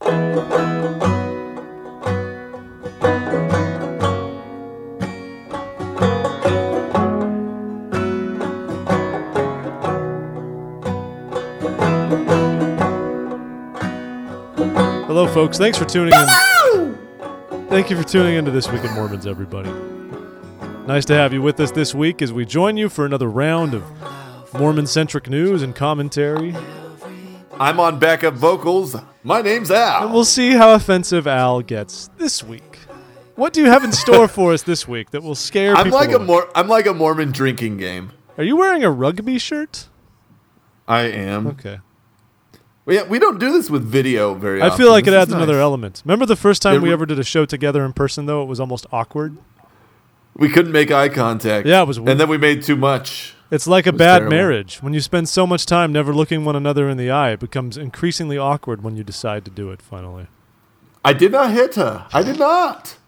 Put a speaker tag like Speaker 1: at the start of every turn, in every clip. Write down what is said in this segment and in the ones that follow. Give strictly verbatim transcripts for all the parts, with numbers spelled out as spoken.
Speaker 1: Hello, folks. Thanks for tuning in. Thank you for tuning into This Week in Mormons, everybody. Nice to have you with us this week as we join you for another round of Mormon-centric news and commentary.
Speaker 2: I'm on backup vocals. My name's Al.
Speaker 1: And we'll see how offensive Al gets this week. What do you have in store for us this week that will scare
Speaker 2: I'm
Speaker 1: people
Speaker 2: like
Speaker 1: away?
Speaker 2: a mor- I'm like a Mormon drinking game.
Speaker 1: Are you wearing a rugby shirt?
Speaker 2: I am.
Speaker 1: Okay.
Speaker 2: We, we don't do this with video very often.
Speaker 1: I feel like it
Speaker 2: This is
Speaker 1: adds another
Speaker 2: nice.
Speaker 1: element. Remember the first time
Speaker 2: It
Speaker 1: we
Speaker 2: re-
Speaker 1: ever did a show together in person, though? It was almost awkward.
Speaker 2: We couldn't make eye contact.
Speaker 1: Yeah, it was weird.
Speaker 2: And then we made too much.
Speaker 1: It's like a
Speaker 2: was
Speaker 1: bad
Speaker 2: terrible.
Speaker 1: marriage. When you spend so much time never looking one another in the eye, it becomes increasingly awkward when you decide to do it, finally.
Speaker 2: I did not hit her. I did not.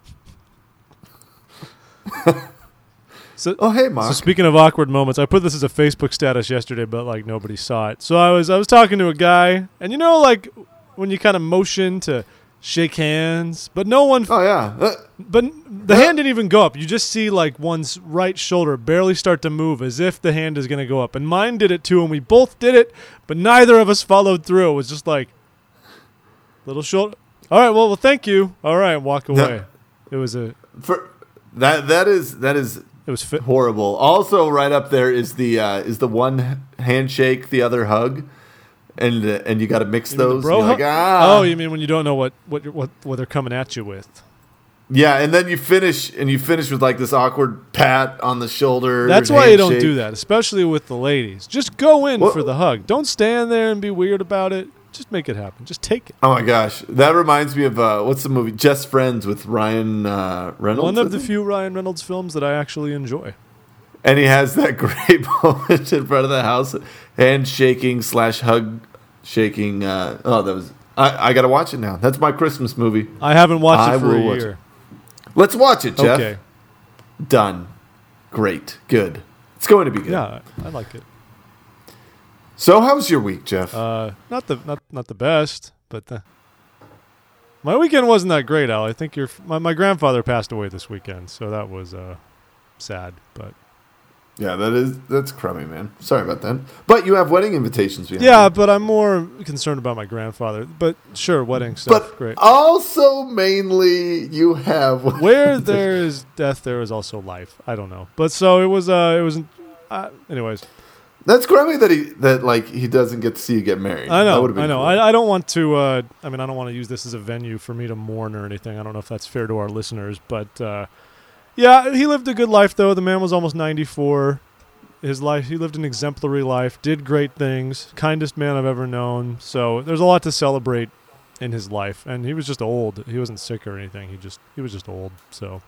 Speaker 1: So,
Speaker 2: Oh, hey, Mark.
Speaker 1: So speaking of awkward moments, I put this as a Facebook status yesterday, but like nobody saw it. So I was I was talking to a guy, and you know, like when you kind of motion to shake hands, but no one,
Speaker 2: oh, yeah. Uh,
Speaker 1: but the hand didn't even go up. You just see like one's right shoulder barely start to move, as if the hand is going to go up. And mine did it too, and we both did it, but neither of us followed through. It was just like little shoulder. All right, well, well, thank you. All right, walk away. It was a
Speaker 2: for, that that is that is
Speaker 1: it was fit.
Speaker 2: horrible. Also, right up there is the uh, is the one handshake, the other hug, and uh, and you got to mix
Speaker 1: You mean the
Speaker 2: those.
Speaker 1: bro
Speaker 2: You're like,
Speaker 1: hug?
Speaker 2: ah.
Speaker 1: Oh, you mean when you don't know what what you're- what what they're coming at you with?
Speaker 2: Yeah, and then you finish and you finish with like this awkward pat on the shoulder.
Speaker 1: That's why you don't
Speaker 2: handshake.
Speaker 1: do that, especially with the ladies. Just go in
Speaker 2: What-
Speaker 1: for the hug. Don't stand there and be weird about it. Just make it happen. Just take it.
Speaker 2: Oh my gosh, that reminds me of uh, what's the movie Just Friends with Ryan uh, Reynolds?
Speaker 1: One of
Speaker 2: I
Speaker 1: the
Speaker 2: think?
Speaker 1: few Ryan Reynolds films that I actually enjoy.
Speaker 2: And he has that great moment in front of the house, handshaking slash hug shaking. Uh, oh, that was I, I got to watch it now. That's my Christmas movie.
Speaker 1: I haven't watched
Speaker 2: I
Speaker 1: it for
Speaker 2: will
Speaker 1: a
Speaker 2: watch
Speaker 1: year.
Speaker 2: Let's watch it, Jeff.
Speaker 1: Okay.
Speaker 2: Done. Great. Good. It's going to be good.
Speaker 1: Yeah, I like it.
Speaker 2: So, how was your week, Jeff?
Speaker 1: Uh, not the not not the best, but the, my weekend wasn't that great, Al. I think your my, my grandfather passed away this weekend, so that was uh, sad. But
Speaker 2: yeah, that is that's crummy, man. Sorry about that. But you have wedding invitations. behind
Speaker 1: yeah,
Speaker 2: you.
Speaker 1: but I'm more concerned about my grandfather. But sure, wedding stuff,
Speaker 2: But
Speaker 1: great.
Speaker 2: also mainly you have
Speaker 1: Where there is death, there is also life. I don't know, but so it was. Uh, it was. Uh, anyways,
Speaker 2: That's crummy that he that like he doesn't get to see you get married.
Speaker 1: I
Speaker 2: That
Speaker 1: know.
Speaker 2: would've been
Speaker 1: I know.
Speaker 2: cool.
Speaker 1: I, I don't want to. Uh, I mean, I don't want to use this as a venue for me to mourn or anything. I don't know if that's fair to our listeners, but uh, yeah, he lived a good life though. The man was almost ninety-four. His life, he lived an exemplary life, did great things, kindest man I've ever known. So there's a lot to celebrate in his life, and he was just old. He wasn't sick or anything. He just he was just old. So,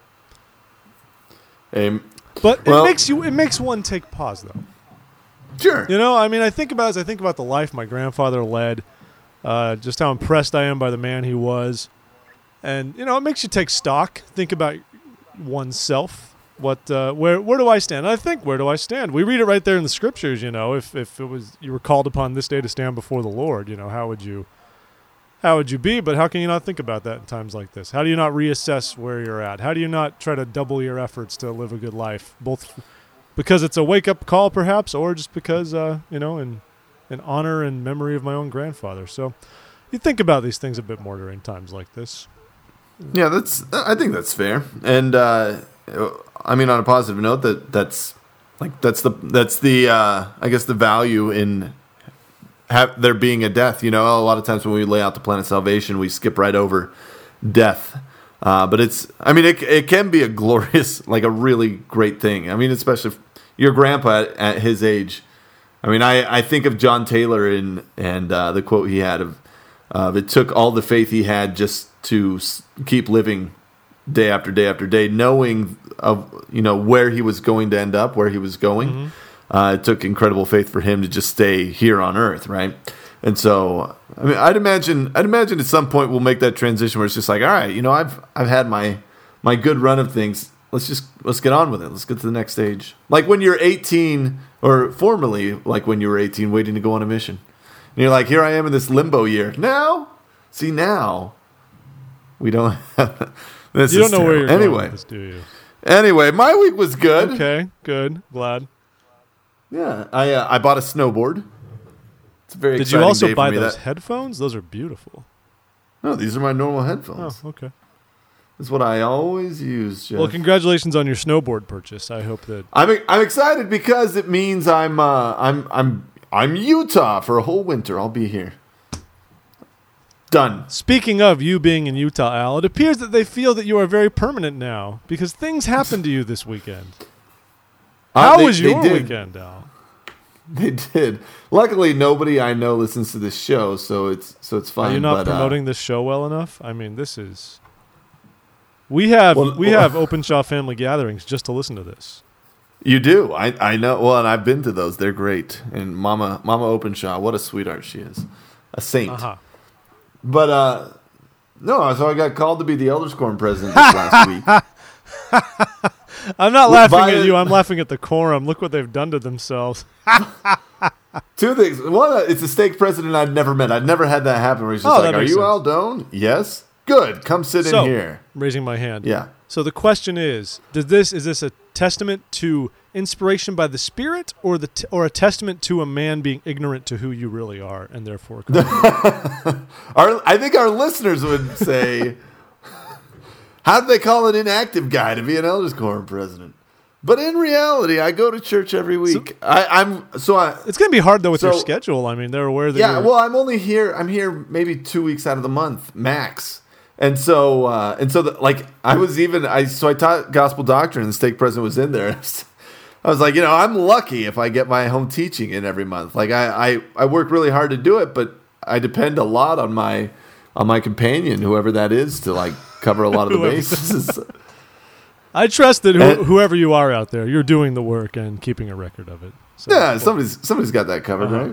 Speaker 2: Um,
Speaker 1: but
Speaker 2: Well-
Speaker 1: it makes you it makes one take pause though.
Speaker 2: sure.
Speaker 1: You know, I mean, I think about as I think about the life my grandfather led, uh, just how impressed I am by the man he was, and you know, it makes you take stock, think about oneself. What, uh, where, where do I stand? And I think, where do I stand? We read it right there in the scriptures. You know, if if it was you were called upon this day to stand before the Lord, you know, how would you, how would you be? But how can you not think about that in times like this? How do you not reassess where you're at? How do you not try to double your efforts to live a good life, both because it's a wake-up call, perhaps, or just because, uh, you know, in, in honor and memory of my own grandfather. So you think about these things a bit more during times like this.
Speaker 2: Yeah, that's. I think that's fair. And uh, I mean, on a positive note, that that's like that's the that's the uh, I guess the value in have there being a death. You know, a lot of times when we lay out the plan of salvation, we skip right over death. Uh, but it's. I mean, it it can be a glorious, like a really great thing. I mean, especially if your grandpa at, at his age. I mean, I, I think of John Taylor in, and uh, the quote he had of, uh, it took all the faith he had just to s- keep living day after day after day, knowing of you know where he was going to end up, where he was going. Mm-hmm. Uh, it took incredible faith for him to just stay here on Earth, right? And so, I mean, I'd imagine, I'd imagine at some point we'll make that transition where it's just like, all right, you know, I've I've had my my good run of things. Let's just let's get on with it. Let's get to the next stage. Like when you're eighteen, or formerly like when you were eighteen, waiting to go on a mission. And you're like, here I am in this limbo year. Now, See, now we don't have this.
Speaker 1: You
Speaker 2: is
Speaker 1: don't know where
Speaker 2: terrible.
Speaker 1: you're
Speaker 2: anyway.
Speaker 1: going with this, do you?
Speaker 2: Anyway, my week was good.
Speaker 1: Okay, good. Glad.
Speaker 2: Yeah, I uh, I bought a snowboard. It's a very
Speaker 1: Did
Speaker 2: exciting
Speaker 1: you also
Speaker 2: day for
Speaker 1: buy
Speaker 2: me.
Speaker 1: those
Speaker 2: That-
Speaker 1: headphones? Those are beautiful.
Speaker 2: No, these are my normal
Speaker 1: Oh,
Speaker 2: headphones.
Speaker 1: okay.
Speaker 2: That's what I always use, Jeff.
Speaker 1: Well, congratulations on your snowboard purchase. I hope that.
Speaker 2: I'm I'm excited because it means I'm uh, I'm I'm I'm Utah for a whole winter. I'll be here. Done.
Speaker 1: Speaking of you being in Utah, Al, it appears that they feel that you are very permanent now because things happened to you this weekend.
Speaker 2: Uh,
Speaker 1: How
Speaker 2: they-
Speaker 1: was
Speaker 2: they
Speaker 1: your
Speaker 2: did.
Speaker 1: weekend, Al?
Speaker 2: They did. Luckily, nobody I know listens to this show, so it's so it's fine.
Speaker 1: Are you not
Speaker 2: but, uh,
Speaker 1: promoting this show well enough? I mean, this is. We have
Speaker 2: Well,
Speaker 1: we
Speaker 2: well-
Speaker 1: have Openshaw family gatherings just to listen to this.
Speaker 2: You do. I I know. Well, and I've been to those. They're great. And Mama Mama Openshaw, what a sweetheart she is, a saint.
Speaker 1: Uh-huh.
Speaker 2: But uh, no. So I got called to be the Elders Quorum president this last week.
Speaker 1: I'm not
Speaker 2: Well,
Speaker 1: laughing
Speaker 2: by-
Speaker 1: at you. I'm laughing at the quorum. Look what they've done to themselves.
Speaker 2: Two things. One, uh, it's a stake president I'd never met. I'd never had that happen. Where he's just
Speaker 1: Oh,
Speaker 2: like,
Speaker 1: that
Speaker 2: "Are
Speaker 1: makes
Speaker 2: you
Speaker 1: sense.
Speaker 2: Al Doan? Yes. Good. Come sit
Speaker 1: So,
Speaker 2: in here."
Speaker 1: raising my hand.
Speaker 2: Yeah.
Speaker 1: So the question is: Does this is this a testament to inspiration by the Spirit, or the t- or a testament to a man being ignorant to who you really are, and therefore?
Speaker 2: Our, I think our listeners would say, "How did they call an inactive guy to be an Elders Quorum president?" But in reality, I go to church every week. I, I'm so I.
Speaker 1: It's going to be hard though with your
Speaker 2: So-
Speaker 1: schedule. I mean, they're aware that.
Speaker 2: Yeah,
Speaker 1: you're,
Speaker 2: well, I'm only here. I'm here maybe two weeks out of the month max, and so uh, and so the, like I was even I so I taught gospel doctrine, and the stake president was in there. I was like, you know, I'm lucky if I get my home teaching in every month. Like I, I, I work really hard to do it, but I depend a lot on my on my companion, whoever that is, to like cover a lot of the
Speaker 1: Whoever
Speaker 2: bases.
Speaker 1: I trust that who,
Speaker 2: And-
Speaker 1: whoever you are out there, you're doing the work and keeping a record of it. So,
Speaker 2: Yeah, somebody's somebody's got that covered,
Speaker 1: Uh-huh.
Speaker 2: right?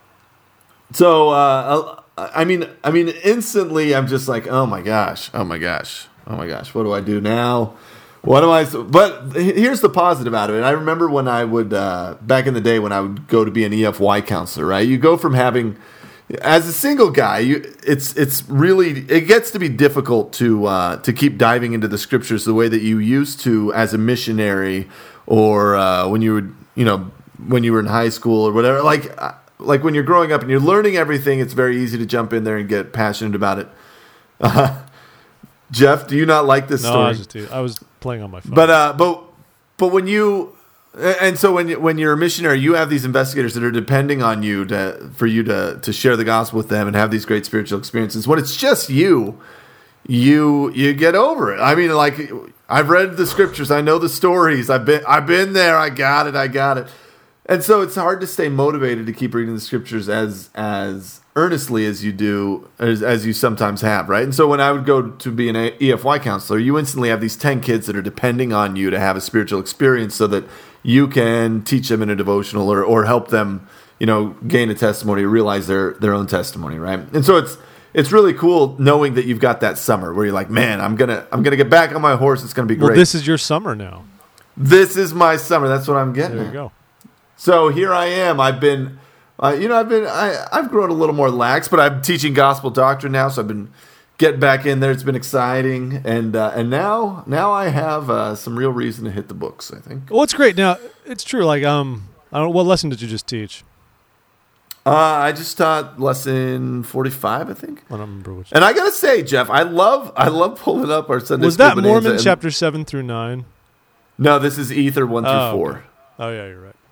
Speaker 2: So uh, I mean, I mean, instantly, I'm just like, oh my gosh, oh my gosh, oh my gosh, what do I do now? What am I? But here's the positive out of it. I remember when I would uh, back in the day when I would go to be an E F Y counselor, right? You go from having as a single guy, you it's it's really it gets to be difficult to uh, to keep diving into the scriptures the way that you used to as a missionary or uh, when you were you know when you were in high school or whatever. Like uh, like when you're growing up and you're learning everything, it's very easy to jump in there and get passionate about it. Uh, Jeff, do you not like this
Speaker 1: No,
Speaker 2: story?
Speaker 1: I was just I was playing on my phone.
Speaker 2: But uh, but but when you and so when you, when you're a missionary, you have these investigators that are depending on you to for you to to share the gospel with them and have these great spiritual experiences. When it's just you, you you get over it. I mean, like I've read the scriptures, I know the stories, I've been I've been there, I got it, I got it. And so it's hard to stay motivated to keep reading the scriptures as as earnestly as you do, as, as you sometimes have, right? And so when I would go to be an E F Y counselor, you instantly have these ten kids that are depending on you to have a spiritual experience so that you can teach them in a devotional or, or help them, you know, gain a testimony, realize their their own testimony, right? And so it's it's really cool knowing that you've got that summer where you're like, man, I'm gonna I'm gonna get back on my horse. It's gonna be great.
Speaker 1: well, this is your summer now.
Speaker 2: This is my summer. That's what I'm getting.
Speaker 1: There you
Speaker 2: at.
Speaker 1: go.
Speaker 2: So here I am. I've been, uh, you know, I've been, I, I've grown a little more lax, but I'm teaching gospel doctrine now, so I've been getting back in there. It's been exciting, and uh, and now now I have uh, some real reason to hit the books. I think.
Speaker 1: Well, it's great. Now it's true. Like um, I don't. What lesson did you just teach?
Speaker 2: Uh, I just taught lesson forty-five, I think.
Speaker 1: I don't remember which.
Speaker 2: And I gotta say, Jeff, I love I love pulling up our Sunday
Speaker 1: Was
Speaker 2: school
Speaker 1: that
Speaker 2: bonanza
Speaker 1: Mormon
Speaker 2: and-
Speaker 1: chapter seven through nine?
Speaker 2: No, this is Ether one through
Speaker 1: Oh,
Speaker 2: four.
Speaker 1: okay. Oh yeah, you're right.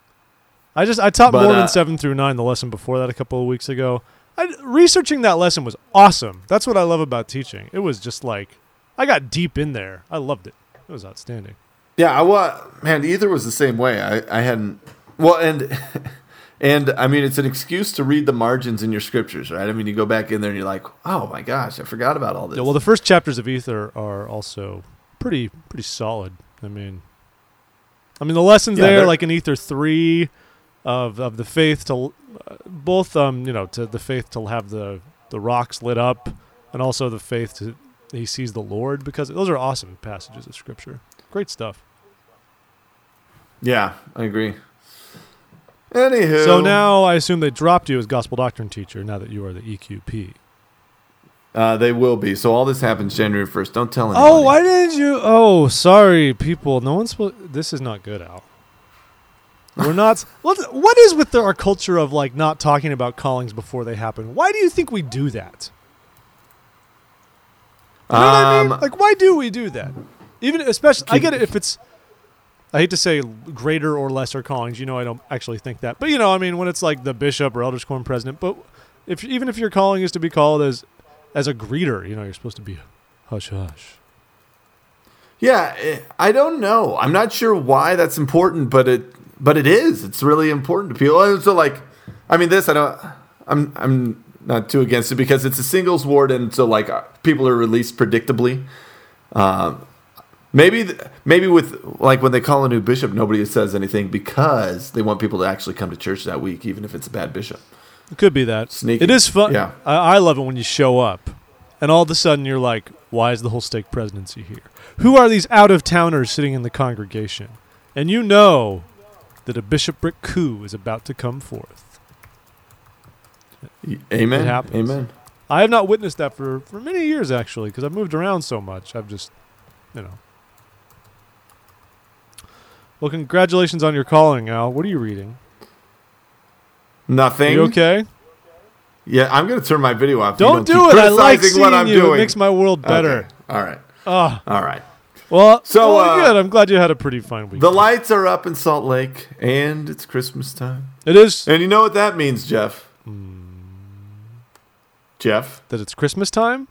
Speaker 1: I just I taught
Speaker 2: But,
Speaker 1: Mormon
Speaker 2: uh,
Speaker 1: seven through nine, the lesson before that a couple of weeks ago. I, researching that lesson was awesome. That's what I love about teaching. It was just like I got deep in there. I loved it. It was outstanding.
Speaker 2: Yeah, I wa man, Ether was the same way. I, I hadn't well and and I mean it's an excuse to read the margins in your scriptures, right? I mean you go back in there and you're like, oh my gosh, I forgot about all this.
Speaker 1: Yeah, well, the first chapters of Ether are also pretty pretty solid. I mean, I mean the lessons
Speaker 2: Yeah,
Speaker 1: there,
Speaker 2: they're-
Speaker 1: like in Ether three, of of the faith to uh, both um you know to the faith to have the the rocks lit up, and also the faith to he sees the Lord, because those are awesome passages of scripture. Great stuff.
Speaker 2: Yeah, I agree. Anywho.
Speaker 1: So now I assume they dropped you as gospel doctrine teacher now that you are the E Q P.
Speaker 2: Uh, they will be. So all this happens January first. Don't tell anyone.
Speaker 1: Oh, why didn't you? Oh, sorry, people. No one's supposed. This is not good, Al. We're not. What What is with the, our culture of like not talking about callings before they happen? Why do you think we do that? You know what I mean?
Speaker 2: Um,
Speaker 1: Like, why do we do that? Even especially, I get it if it's. I hate to say greater or lesser callings. You know, I don't actually think that, but you know, I mean, when it's like the bishop or elders quorum president, but if even if your calling is to be called as as a greeter, you know, you're supposed to be hush hush.
Speaker 2: Yeah, eh, I don't know. I'm not sure why that's important, but it but it is. It's really important to people. And so, like, I mean, this I don't. I'm I'm not too against it because it's a singles ward, and so like uh, people are released predictably. Um, maybe th- maybe with like when they call a new bishop, nobody says anything because they want people to actually come to church that week, even if it's a bad bishop.
Speaker 1: It could be that.
Speaker 2: Sneaky.
Speaker 1: It is fun.
Speaker 2: Yeah.
Speaker 1: I, I love it when you show up, and all of a sudden you're like, "Why is the whole stake presidency here? Who are these out of towners sitting in the congregation?" And you know that a bishopric coup is about to come forth.
Speaker 2: Amen.
Speaker 1: It happens.
Speaker 2: Amen.
Speaker 1: I have not witnessed that for, for many years, actually, because I've moved around so much. I've just, you know. Well, congratulations on your calling, Al. What are you reading?
Speaker 2: Nothing.
Speaker 1: Are you okay?
Speaker 2: Yeah, I'm going to turn my video off.
Speaker 1: Don't
Speaker 2: you
Speaker 1: do
Speaker 2: keep
Speaker 1: it. I like
Speaker 2: criticizing
Speaker 1: seeing
Speaker 2: what I'm
Speaker 1: you.
Speaker 2: doing.
Speaker 1: It makes my world better.
Speaker 2: Okay. All right.
Speaker 1: Oh.
Speaker 2: All right.
Speaker 1: Well,
Speaker 2: So,
Speaker 1: well,
Speaker 2: uh,
Speaker 1: good. I'm glad you had a pretty fine week.
Speaker 2: The lights are up in Salt Lake, and it's Christmas time.
Speaker 1: It is
Speaker 2: And you know what that means, Jeff? Jeff?
Speaker 1: that it's Christmas time.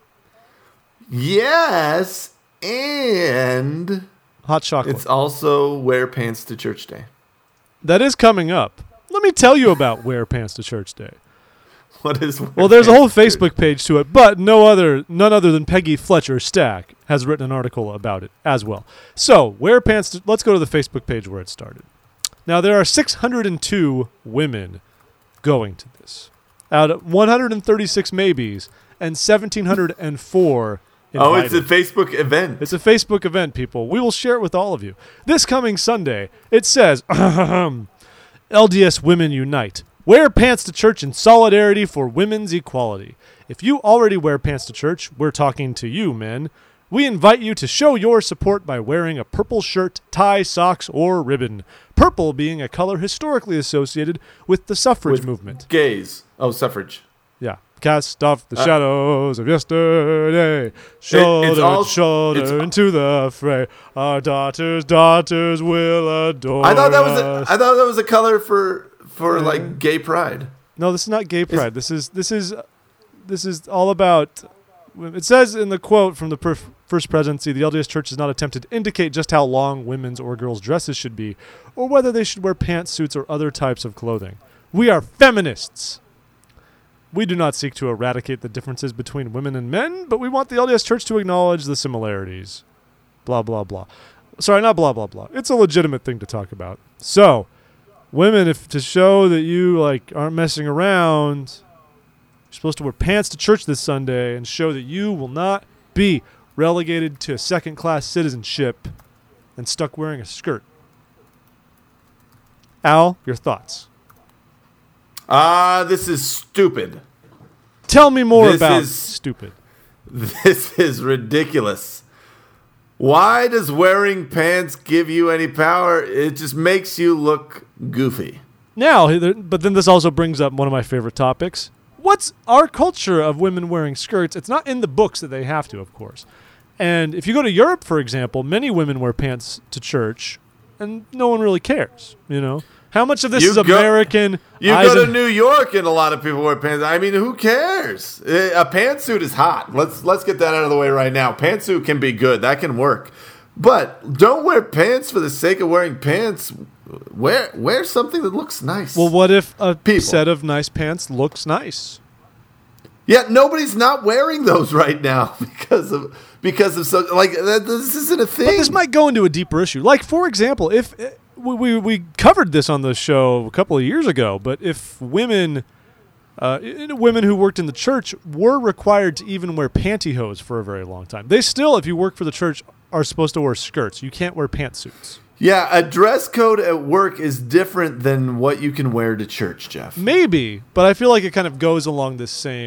Speaker 2: Yes, and
Speaker 1: Hot chocolate.
Speaker 2: it's also Wear Pants to Church Day.
Speaker 1: That is coming up. Let me tell you about Wear Pants to Church Day.
Speaker 2: What is Wear
Speaker 1: Well, there's a whole
Speaker 2: Pants to Church?
Speaker 1: Facebook page to it, but no other, none other than Peggy Fletcher Stack has written an article about it as well. So, Wear Pants to, let's go to the Facebook page where it started. Now, there are six hundred two women going to this, out of one hundred thirty-six maybes and one thousand seven hundred four
Speaker 2: Oh, it's
Speaker 1: invited.
Speaker 2: a Facebook event.
Speaker 1: It's a Facebook event, people. We will share it with all of you. This coming Sunday, it says, L D S Women Unite. Wear pants to church in solidarity for women's equality. If you already wear pants to church, we're talking to you, men. We invite you to show your support by wearing a purple shirt, tie, socks, or ribbon. Purple being a color historically associated with the suffrage
Speaker 2: With
Speaker 1: movement.
Speaker 2: Gays. Oh, suffrage.
Speaker 1: Yeah. Cast off the
Speaker 2: Uh,
Speaker 1: shadows of yesterday. Shoulder
Speaker 2: all-
Speaker 1: to shoulder
Speaker 2: it's-
Speaker 1: into the fray. Our daughters, daughters will adore
Speaker 2: I thought that was
Speaker 1: us.
Speaker 2: a, I thought that was a color for for like gay pride.
Speaker 1: No, this is not gay pride. This is this is this is all about. It says in the quote from the perf- first presidency, the L D S Church has not attempted to indicate just how long women's or girls' dresses should be, or whether they should wear pantsuits or other types of clothing. We are feminists. We do not seek to eradicate the differences between women and men, but we want the L D S Church to acknowledge the similarities. Blah, blah, blah. Sorry, not blah, blah, blah. It's a legitimate thing to talk about. So, women, if to show that you like aren't messing around, you're supposed to wear pants to church this Sunday and show that you will not be relegated to a second-class citizenship and stuck wearing a skirt. Al, your thoughts?
Speaker 2: Ah, this is stupid.
Speaker 1: Tell me more
Speaker 2: This
Speaker 1: about
Speaker 2: is-
Speaker 1: stupid.
Speaker 2: This is ridiculous. Why does wearing pants give you any power? It just makes you look goofy.
Speaker 1: Now, there- but then this also brings up one of my favorite topics. What's our culture of women wearing skirts? It's not in the books that they have to, of course. And if you go to Europe, for example, many women wear pants to church, and no one really cares, you know? How much of this
Speaker 2: You
Speaker 1: is
Speaker 2: go-
Speaker 1: American?
Speaker 2: You
Speaker 1: eyes
Speaker 2: go to
Speaker 1: and-
Speaker 2: New York and a lot of people wear pants. I mean, who cares? Eh, A pantsuit is hot. Let's let's get that out of the way right now. Pantsuit can be good. That can work. But don't wear pants for the sake of wearing pants. Wear wear something that looks nice.
Speaker 1: Well, what if a
Speaker 2: People.
Speaker 1: set of nice pants looks nice?
Speaker 2: Yeah, nobody's not wearing those right now because of because of so like that, this isn't a thing.
Speaker 1: But this might go into a deeper issue. Like, for example, if uh, we, we we covered this on the show a couple of years ago, but if women, uh, i- women who worked in the church were required to even wear pantyhose for a very long time, they still, if you work for the church, are supposed to wear skirts. You can't wear pantsuits.
Speaker 2: Yeah, a dress code at work is different than what you can wear to church, Jeff.
Speaker 1: Maybe, but I feel like it kind of goes along this same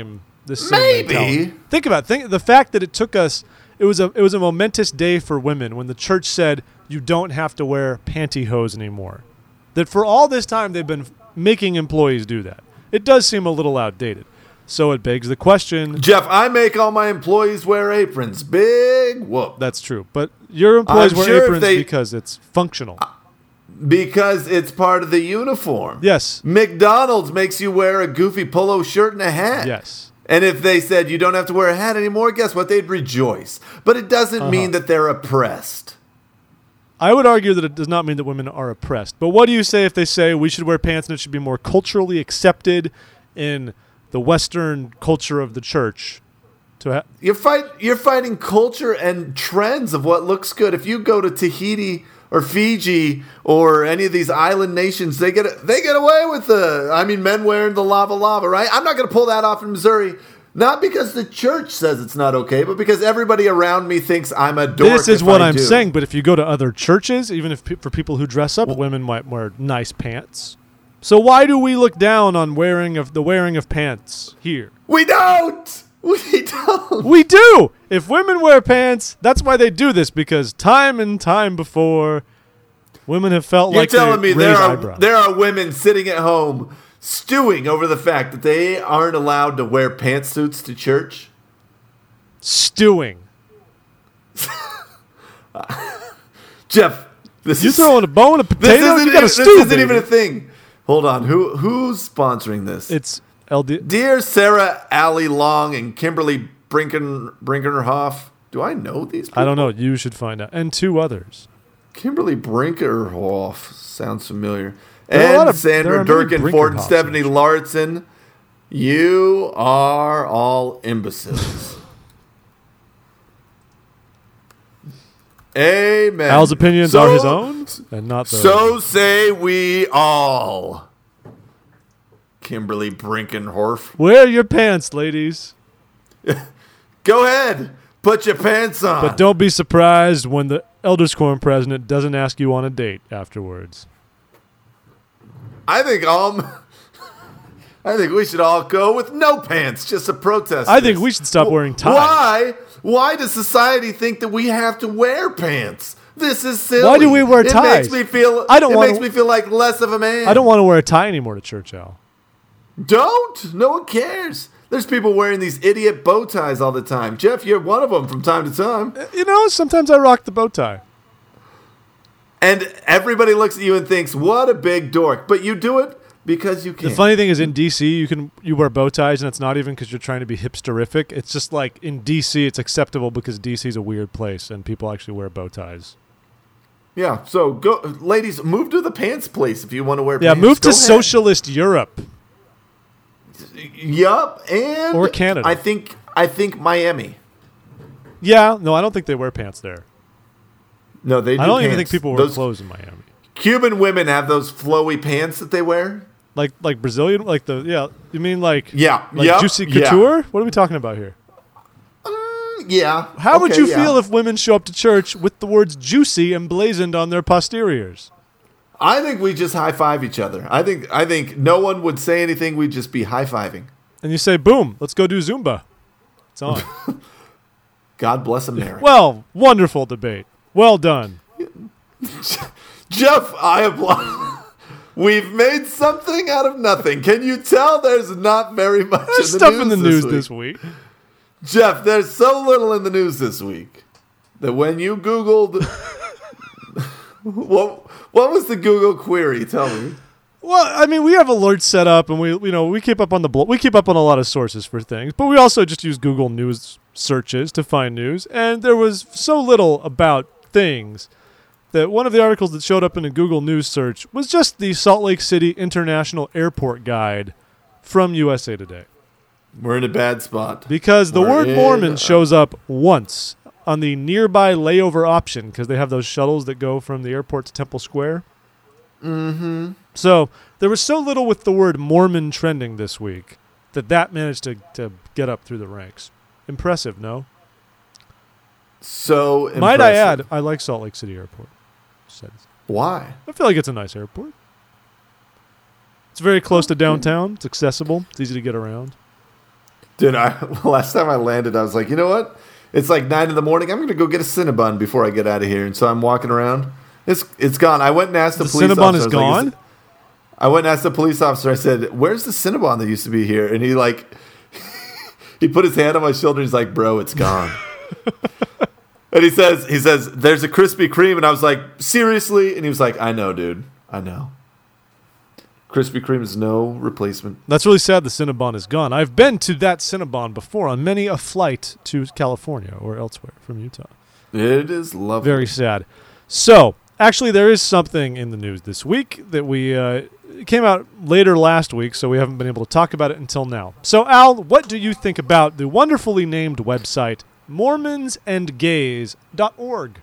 Speaker 1: This same
Speaker 2: Maybe.
Speaker 1: mentality. Think about it. Think the fact that it took us. It was a it was a momentous day for women when the church said you don't have to wear pantyhose anymore. That for all this time they've been making employees do that. It does seem a little outdated. So it begs the question.
Speaker 2: Jeff, I make all my employees wear aprons. Big whoop.
Speaker 1: That's true, but your employees
Speaker 2: I'm
Speaker 1: wear
Speaker 2: sure if
Speaker 1: aprons
Speaker 2: they-
Speaker 1: because it's functional.
Speaker 2: Because it's part of the uniform.
Speaker 1: Yes.
Speaker 2: McDonald's makes you wear a goofy polo shirt and a hat.
Speaker 1: Yes.
Speaker 2: And if they said you don't have to wear a hat anymore, guess what? They'd rejoice. But it doesn't
Speaker 1: Uh-huh.
Speaker 2: mean that they're oppressed.
Speaker 1: I would argue that it does not mean that women are oppressed. But what do you say if they say we should wear pants and it should be more culturally accepted in the Western culture of the church? To ha-
Speaker 2: You're fight you're fighting culture and trends of what looks good. If you go to Tahiti or Fiji or any of these island nations, they get they get away with the I mean men wearing the lava lava, right? I'm not going to pull that off in Missouri. Not because the church says it's not okay, but because everybody around me thinks I'm a dork.
Speaker 1: this is
Speaker 2: if
Speaker 1: what
Speaker 2: I
Speaker 1: I'm
Speaker 2: do.
Speaker 1: saying. But if you go to other churches, even if pe- for people who dress up, women might wear nice pants. So why do we look down on wearing of the wearing of pants here?
Speaker 2: We don't. We don't.
Speaker 1: We do. If women wear pants, that's why they do this, because time and time before, women have felt
Speaker 2: You're
Speaker 1: like
Speaker 2: telling
Speaker 1: they
Speaker 2: me there
Speaker 1: raise
Speaker 2: are
Speaker 1: eyebrows.
Speaker 2: there are women sitting at home stewing over the fact that they aren't allowed to wear pantsuits to church?
Speaker 1: Stewing.
Speaker 2: Jeff, this
Speaker 1: You
Speaker 2: is
Speaker 1: throwing a bone, a
Speaker 2: this
Speaker 1: potato?
Speaker 2: isn't,
Speaker 1: You got a
Speaker 2: this
Speaker 1: stew,
Speaker 2: isn't
Speaker 1: baby.
Speaker 2: even a thing. Hold on. Who who's sponsoring this?
Speaker 1: It's L D.
Speaker 2: Dear Sarah Allie Long and Kimberly Brinken Brinkerhoff. Do I know these people?
Speaker 1: I don't know. You should find out. And two others.
Speaker 2: Kimberly Brinkerhoff sounds familiar.
Speaker 1: There are a lot
Speaker 2: And
Speaker 1: of- there
Speaker 2: Sandra
Speaker 1: are many
Speaker 2: Durkin Ford and
Speaker 1: Brinkerhoffs,
Speaker 2: Stephanie
Speaker 1: actually.
Speaker 2: Larson. You are all imbeciles. Amen.
Speaker 1: Al's opinions
Speaker 2: So-
Speaker 1: are his own, and not those.
Speaker 2: So say we all. Kimberly Brinkenhorf.
Speaker 1: Wear your pants, ladies.
Speaker 2: Go ahead. Put your pants on.
Speaker 1: But don't be surprised when the Elders Quorum president doesn't ask you on a date afterwards.
Speaker 2: I think um I think we should all go with no pants just to protest.
Speaker 1: I think
Speaker 2: this.
Speaker 1: we should stop wearing ties.
Speaker 2: Why? Why does society think that we have to wear pants? This is silly.
Speaker 1: Why do we wear
Speaker 2: it
Speaker 1: ties?
Speaker 2: Makes me feel.
Speaker 1: I don't
Speaker 2: It
Speaker 1: wanna-
Speaker 2: makes me feel like less of a man.
Speaker 1: I don't want to wear a tie anymore to church, Al.
Speaker 2: Don't. No one cares. There's people wearing these idiot bow ties all the time. Jeff, you're one of them from time to time.
Speaker 1: You know, sometimes I rock the bow tie.
Speaker 2: And everybody looks at you and thinks, "What a big dork!" But you do it because you can.
Speaker 1: The funny thing is, in D C, you can you wear bow ties, and it's not even because you're trying to be hipsterific. It's just like in D C, it's acceptable because D C is a weird place, and people actually wear bow ties.
Speaker 2: Yeah. So go, ladies, move to the pants place if you want to wear.
Speaker 1: Yeah,
Speaker 2: pants.
Speaker 1: move to
Speaker 2: Go ahead.
Speaker 1: socialist Europe.
Speaker 2: Yup, and
Speaker 1: Or Canada.
Speaker 2: I think I think Miami.
Speaker 1: Yeah, no, I don't think they wear pants there.
Speaker 2: No, they. Do
Speaker 1: I don't even
Speaker 2: pants.
Speaker 1: think people wear
Speaker 2: Those
Speaker 1: clothes in Miami.
Speaker 2: Cuban women have those flowy pants that they wear.
Speaker 1: Like like Brazilian, like the yeah. You mean like
Speaker 2: Yeah,
Speaker 1: like
Speaker 2: yep,
Speaker 1: Juicy
Speaker 2: yeah.
Speaker 1: Couture? What are we talking about here?
Speaker 2: Mm, yeah.
Speaker 1: How would
Speaker 2: Okay,
Speaker 1: you
Speaker 2: yeah.
Speaker 1: feel if women show up to church with the words "juicy" emblazoned on their posteriors?
Speaker 2: I think we just high five each other. I think I think no one would say anything. We'd just be high fiving.
Speaker 1: And you say, "Boom, let's go do Zumba." It's on.
Speaker 2: God bless America.
Speaker 1: Well, wonderful debate. Well done.
Speaker 2: Jeff, I applaud. We've made something out of nothing. Can you tell there's not very much
Speaker 1: There's
Speaker 2: in the
Speaker 1: stuff
Speaker 2: news
Speaker 1: in the
Speaker 2: this
Speaker 1: news
Speaker 2: week?
Speaker 1: this week.
Speaker 2: Jeff, there's so little in the news this week that when you Googled what what was the Google query? Tell me.
Speaker 1: Well, I mean, we have alerts set up, and we, you know, we keep up on the blo- we keep up on a lot of sources for things, but we also just use Google News searches to find news. And there was so little about things that one of the articles that showed up in a Google News search was just the Salt Lake City International Airport Guide from U S A Today,
Speaker 2: We're in a bad spot.
Speaker 1: because the
Speaker 2: We're
Speaker 1: word
Speaker 2: in
Speaker 1: Mormon
Speaker 2: a-
Speaker 1: shows up once on the nearby layover option because they have those shuttles that go from the airport to Temple Square.
Speaker 2: Mm-hmm.
Speaker 1: So there was so little with the word Mormon trending this week that that managed to, to get up through the ranks. Impressive, no?
Speaker 2: So
Speaker 1: Might I
Speaker 2: impressive.
Speaker 1: add, I like Salt Lake City Airport. Said-
Speaker 2: Why?
Speaker 1: I feel like it's a nice airport. It's very close to downtown. It's accessible. It's easy to get around.
Speaker 2: Dude, I, last time I landed, I was like, you know what? It's like nine in the morning. I'm going to go get a Cinnabon before I get out of here. And so I'm walking around. It's it's gone. I went and asked the,
Speaker 1: The
Speaker 2: police
Speaker 1: Cinnabon
Speaker 2: officer.
Speaker 1: is
Speaker 2: I was like,
Speaker 1: gone?
Speaker 2: "Is it-" I went and asked the police officer. I said, "Where's the Cinnabon that used to be here?" And he like, he put his hand on my shoulder. He's like, "Bro, it's gone." And he says, he says, "There's a Krispy Kreme." And I was like, "Seriously?" And he was like, "I know, dude. I know. Krispy Kreme is no replacement."
Speaker 1: That's really sad the Cinnabon is gone. I've been to that Cinnabon before on many a flight to California or elsewhere from Utah.
Speaker 2: It is lovely.
Speaker 1: Very sad. So, actually, there is something in the news this week that we uh, came out later last week, so we haven't been able to talk about it until now. So, Al, what do you think about the wonderfully named website Mormons and Gays dot org?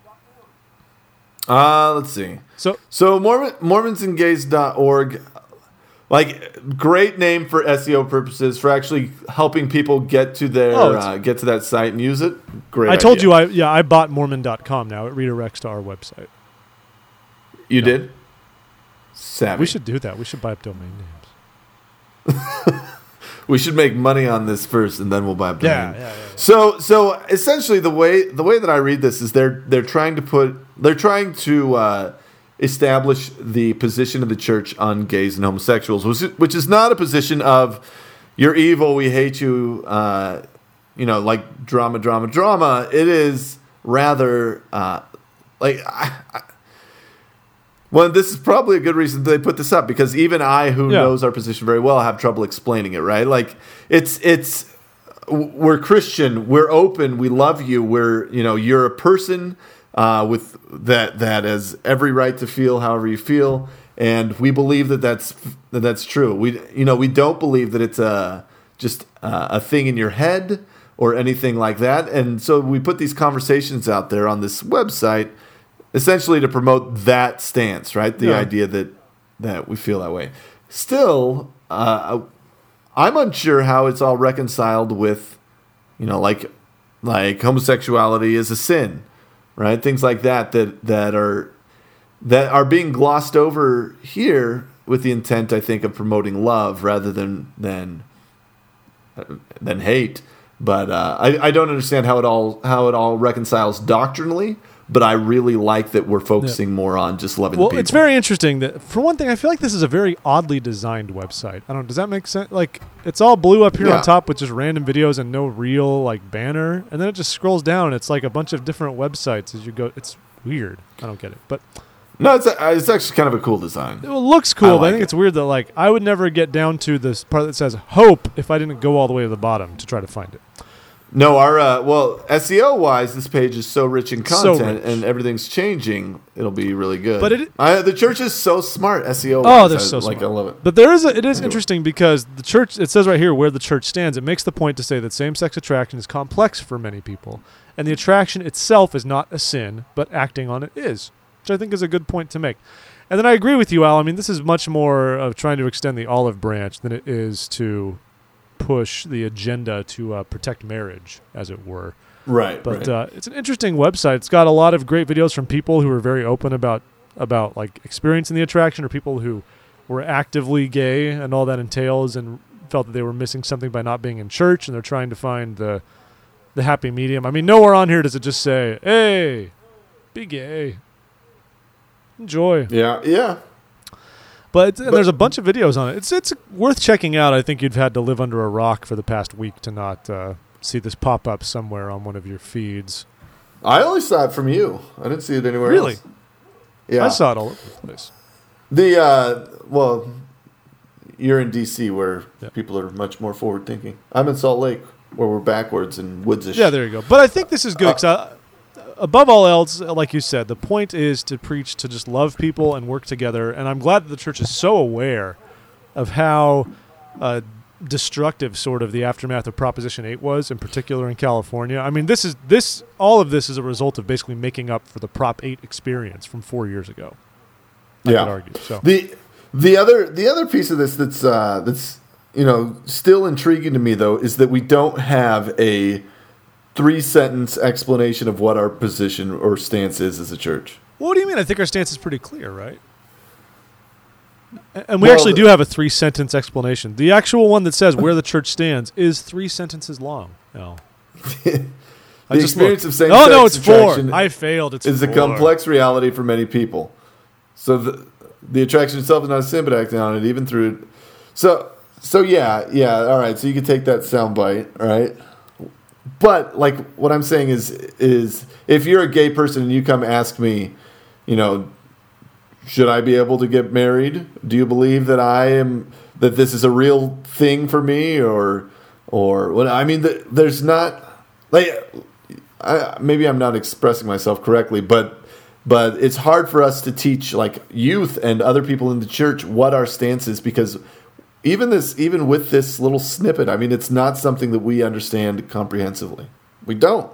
Speaker 2: Uh, let's see.
Speaker 1: So,
Speaker 2: So Mormon, Mormons and Gays dot org, like great name for S E O purposes, for actually helping people get to their
Speaker 1: Oh, it's-
Speaker 2: uh, get to that site and use it. Great.
Speaker 1: I told
Speaker 2: idea.
Speaker 1: you, I yeah, I bought Mormon dot com now. It redirects to our website.
Speaker 2: you did. Savvy.
Speaker 1: We should do that. We should buy up domain names.
Speaker 2: we should make money on this first, and then we'll buy a domain.
Speaker 1: Yeah, yeah, yeah.
Speaker 2: So so essentially, the way the way that I read this is they're they're trying to put they're trying to uh, establish the position of the church on gays and homosexuals, which is, which is not a position of you're evil, we hate you, uh, you know, like drama, drama, drama. It is rather uh, like. I, I, Well, this is probably a good reason they put this up, because even I, who
Speaker 1: Yeah.
Speaker 2: knows our position very well, have trouble explaining it. Right? Like it's it's we're Christian, we're open, we love you, we're you know you're a person uh, with that that has every right to feel however you feel, and we believe that that's that that's true. We you know we don't believe that it's a just uh, a thing in your head or anything like that, and so we put these conversations out there on this website. Essentially to promote that stance, right? The
Speaker 1: Yeah.
Speaker 2: idea that that we feel that way. Still, uh, I'm unsure how it's all reconciled with, you know, like like homosexuality is a sin, right? Things like that that that are that are being glossed over here with the intent, I think, of promoting love rather than than than hate. But uh, I, I don't understand how it all how it all reconciles doctrinally. But I really like that we're focusing yeah. more on just loving
Speaker 1: well,
Speaker 2: the people.
Speaker 1: It's very interesting that, for one thing, I feel like this is a very oddly designed website. I don't know, does that make sense? Like, it's all blue up here
Speaker 2: yeah.
Speaker 1: on top with just random videos and no real, like, banner. And then it just scrolls down and it's like a bunch of different websites as you go. It's weird. I don't get it. But
Speaker 2: no, it's, a, it's actually kind of a cool design.
Speaker 1: It looks cool,
Speaker 2: I like
Speaker 1: but I think
Speaker 2: it.
Speaker 1: it's weird that, like, I would never get down to this part that says hope if I didn't go all the way to the bottom to try to find it.
Speaker 2: No, our uh, well, S E O wise, this page is so rich in content,
Speaker 1: So rich.
Speaker 2: and everything's changing. It'll be really good.
Speaker 1: But it-
Speaker 2: I, the church is so smart. S E O.
Speaker 1: Oh,
Speaker 2: wise.
Speaker 1: they're
Speaker 2: I,
Speaker 1: so
Speaker 2: like.
Speaker 1: smart.
Speaker 2: I love it.
Speaker 1: But there is a, it is interesting because the church, it says right here where the church stands. It makes the point to say that same-sex attraction is complex for many people, and the attraction itself is not a sin, but acting on it is, which I think is a good point to make. And then I agree with you, Al. I mean, this is much more of trying to extend the olive branch than it is to push the agenda to uh, protect marriage, as it were.
Speaker 2: Right.
Speaker 1: But
Speaker 2: right.
Speaker 1: uh, it's an interesting website. It's got a lot of great videos from people who are very open about about like experiencing the attraction, or people who were actively gay and all that entails, and felt that they were missing something by not being in church, and they're trying to find the the happy medium. I mean, nowhere on here does it just say, "Hey, be gay, enjoy."
Speaker 2: yeah. Yeah.
Speaker 1: But, it's, and
Speaker 2: But-
Speaker 1: there's a bunch of videos on it. It's it's worth checking out. I think you've had to live under a rock for the past week to not uh, see this pop up somewhere on one of your feeds.
Speaker 2: I only saw it from you. I didn't see it anywhere
Speaker 1: Really?
Speaker 2: else. Yeah.
Speaker 1: I saw it all over the place.
Speaker 2: The uh, well, you're in D C where
Speaker 1: Yeah.
Speaker 2: people are much more forward thinking. I'm in Salt Lake where we're backwards and woodsish.
Speaker 1: Yeah, there you go. But I think this is good because above all else, like you said, the point is to preach to just love people and work together. And I'm glad that the church is so aware of how uh, destructive sort of the aftermath of Proposition eight was, in particular in California. I mean, this is this all of this is a result of basically making up for the Prop eight experience from four years ago. I
Speaker 2: yeah.
Speaker 1: could argue. So
Speaker 2: The the other the other piece of this that's uh, that's you know still intriguing to me though is that we don't have a three sentence explanation of what our position or stance is as a church.
Speaker 1: well, what do you mean? I think our stance is pretty clear, right? And we
Speaker 2: Well,
Speaker 1: actually do have a three-sentence explanation. The actual one that says where the church stands is three sentences long. No.
Speaker 2: The
Speaker 1: I just
Speaker 2: experience
Speaker 1: looked.
Speaker 2: of same-sex
Speaker 1: Oh, no, it's four.
Speaker 2: attraction
Speaker 1: I failed. It's
Speaker 2: is
Speaker 1: four.
Speaker 2: a complex reality for many people. So the the attraction itself is not a sin, but acting on it, even through. So so yeah yeah all right. So you can take that soundbite, all right. But like what I'm saying is is if you're a gay person and you come ask me, you know, should I be able to get married? Do you believe that I am that this is a real thing for me, or or what? I mean, the, there's not like I, maybe I'm not expressing myself correctly, but but it's hard for us to teach like youth and other people in the church what our stance is, because even this even with this little snippet, I mean, it's not something that we understand comprehensively. We don't.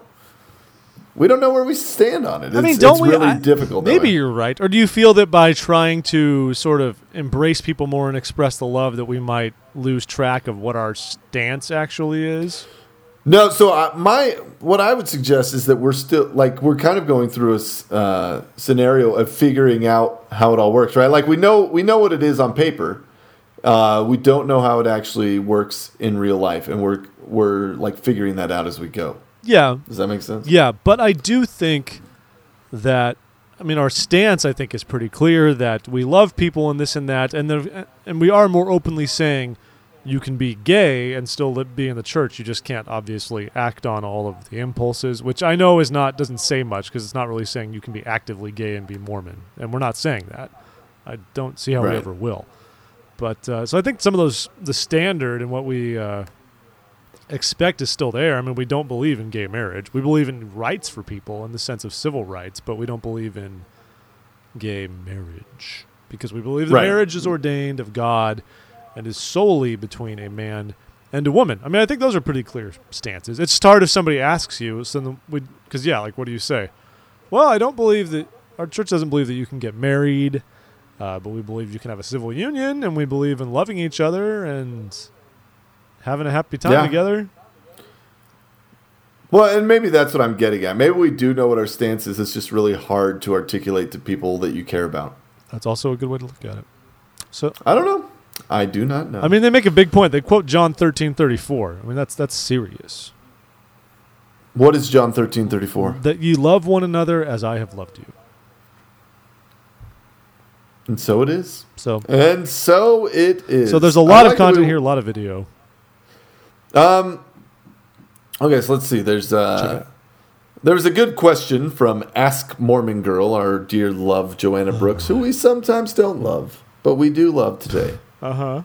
Speaker 2: We don't know where we stand on it. It's,
Speaker 1: I mean, don't
Speaker 2: it's
Speaker 1: we?
Speaker 2: really
Speaker 1: I,
Speaker 2: difficult.
Speaker 1: Maybe
Speaker 2: that
Speaker 1: you're right. Or do you feel that by trying to sort of embrace people more and express the love that we might lose track of what our stance actually is?
Speaker 2: No, so I, my what I would suggest is that we're still like we're kind of going through a s- uh, scenario of figuring out how it all works, right? Like we know we know what it is on paper. Uh, we don't know how it actually works in real life, and we're we're like figuring that out as we go.
Speaker 1: Yeah.
Speaker 2: Does that make sense?
Speaker 1: Yeah, but I do think that, I mean, our stance, I think, is pretty clear that we love people and this and that, and the, and we are more openly saying you can be gay and still li- be in the church. You just can't obviously act on all of the impulses, which I know is not doesn't say much because it's not really saying you can be actively gay and be Mormon, and we're not saying that. I don't see how
Speaker 2: Right.
Speaker 1: we ever will. But uh, so I think some of those the standard and what we uh, expect is still there. I mean, we don't believe in gay marriage. We believe in rights for people in the sense of civil rights, but we don't believe in gay marriage because we believe that
Speaker 2: Right.
Speaker 1: marriage is ordained of God and is solely between a man and a woman. I mean, I think those are pretty clear stances. It's hard if somebody asks you, so then we, because yeah, like what do you say? Well, I don't believe that our church doesn't believe that you can get married. Uh, but we believe you can have a civil union, and we believe in loving each other and having a happy time
Speaker 2: Yeah.
Speaker 1: together.
Speaker 2: Well, and maybe that's what I'm getting at. Maybe we do know what our stance is. It's just really hard to articulate to people that you care about.
Speaker 1: That's also a good way to look at it. So
Speaker 2: I don't know. I do not know.
Speaker 1: I mean, they make a big point. They quote John thirteen thirty-four. I mean, that's that's serious.
Speaker 2: What is John thirteen thirty-four?
Speaker 1: That ye love one another as I have loved you.
Speaker 2: And so it is.
Speaker 1: So
Speaker 2: And so it is.
Speaker 1: so there's a
Speaker 2: I
Speaker 1: lot
Speaker 2: like
Speaker 1: of
Speaker 2: that
Speaker 1: content
Speaker 2: we-
Speaker 1: here, a lot of video.
Speaker 2: Um. Okay, so let's see. There's uh, there was a good question from Ask Mormon Girl, our dear love Joanna Brooks, who we sometimes don't love, but we do love today.
Speaker 1: Uh huh.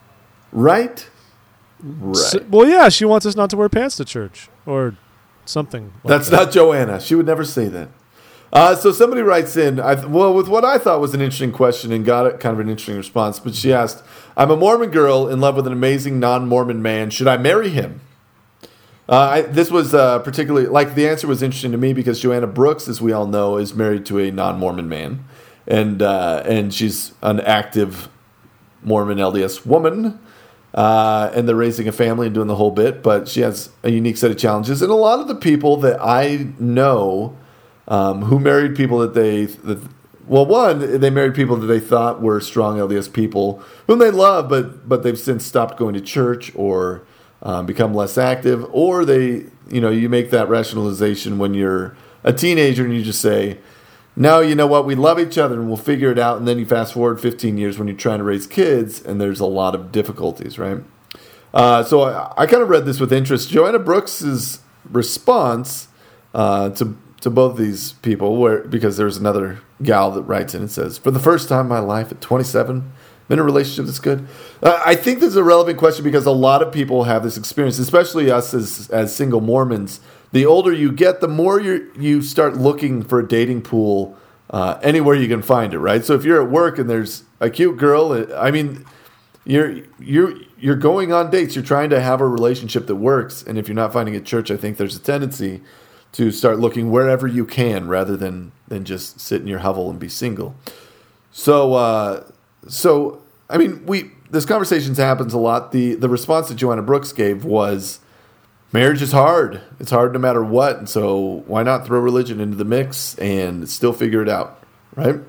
Speaker 2: Right? Right.
Speaker 1: So, well, yeah, she wants us not to wear pants to church or something. Like
Speaker 2: That's
Speaker 1: that.
Speaker 2: not Joanna. She would never say that. Uh, so somebody writes in, I, well, with what I thought was an interesting question and got it kind of an interesting response. But she asked, "I'm a Mormon girl in love with an amazing non-Mormon man. Should I marry him?" Uh, I, this was uh, particularly like the answer was interesting to me because Joanna Brooks, as we all know, is married to a non-Mormon man, and uh, and she's an active Mormon L D S woman. Uh, and they're raising a family and doing the whole bit, but she has a unique set of challenges. And a lot of the people that I know um, who married people that they, that, well, one, they married people that they thought were strong L D S people whom they love, but but they've since stopped going to church or um, become less active, or they, you know, you make that rationalization when you're a teenager and you just say, no, you know what? We love each other and we'll figure it out. And then you fast forward fifteen years when you're trying to raise kids and there's a lot of difficulties, right? Uh, so I, I kind of read this with interest. Joanna Brooks's response uh, to to both these people, where because there's another gal that writes in and says, "For the first time in my life at twenty-seven, I'm in a relationship that's good." Uh, I think this is a relevant question because a lot of people have this experience, especially us as as single Mormons. The older you get, the more you you start looking for a dating pool uh, anywhere you can find it, right? So if you're at work and there's a cute girl, I mean, you're you're you're going on dates. You're trying to have a relationship that works, and if you're not finding a church, I think there's a tendency to start looking wherever you can rather than than just sit in your hovel and be single. So uh, so I mean, we this conversation happens a lot. The the response that Joanna Brooks gave was, marriage is hard. It's hard no matter what. And so why not throw religion into the mix and still figure it out, right?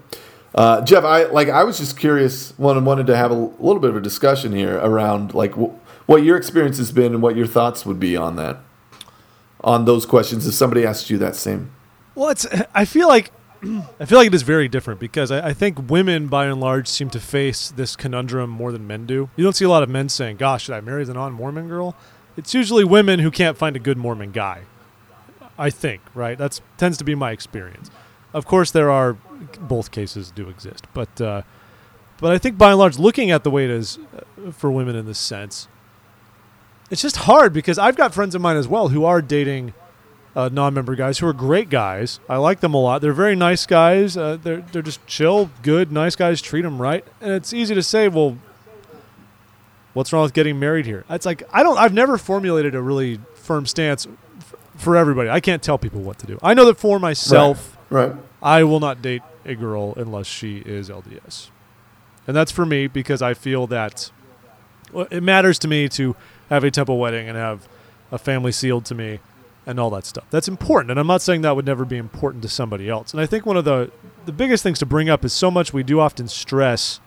Speaker 2: Uh, Jeff, I like. I was just curious. One wanted to have a little bit of a discussion here around like w- what your experience has been and what your thoughts would be on that, on those questions. If somebody asked you that same,
Speaker 1: well, it's. I feel like, I feel like it is very different because I, I think women, by and large, seem to face this conundrum more than men do. You don't see a lot of men saying, "Gosh, should I marry the non-Mormon girl?" It's usually women who can't find a good Mormon guy. I think, right? That tends to be my experience. Of course, there are both cases do exist, but uh, but I think by and large, looking at the way it is for women in this sense, it's just hard because I've got friends of mine as well who are dating uh, non-member guys who are great guys. I like them a lot. They're very nice guys. Uh, they're they're just chill, good, nice guys. Treat them right, and it's easy to say, well, what's wrong with getting married here? It's like I don't. I've never formulated a really firm stance f- for everybody. I can't tell people what to do. I know that for myself.
Speaker 2: Right. right.
Speaker 1: I will not date a girl unless she is L D S. And that's for me because I feel that well, it matters to me to have a temple wedding and have a family sealed to me and all that stuff. That's important. And I'm not saying that would never be important to somebody else. And I think one of the, the biggest things to bring up is so much we do often stress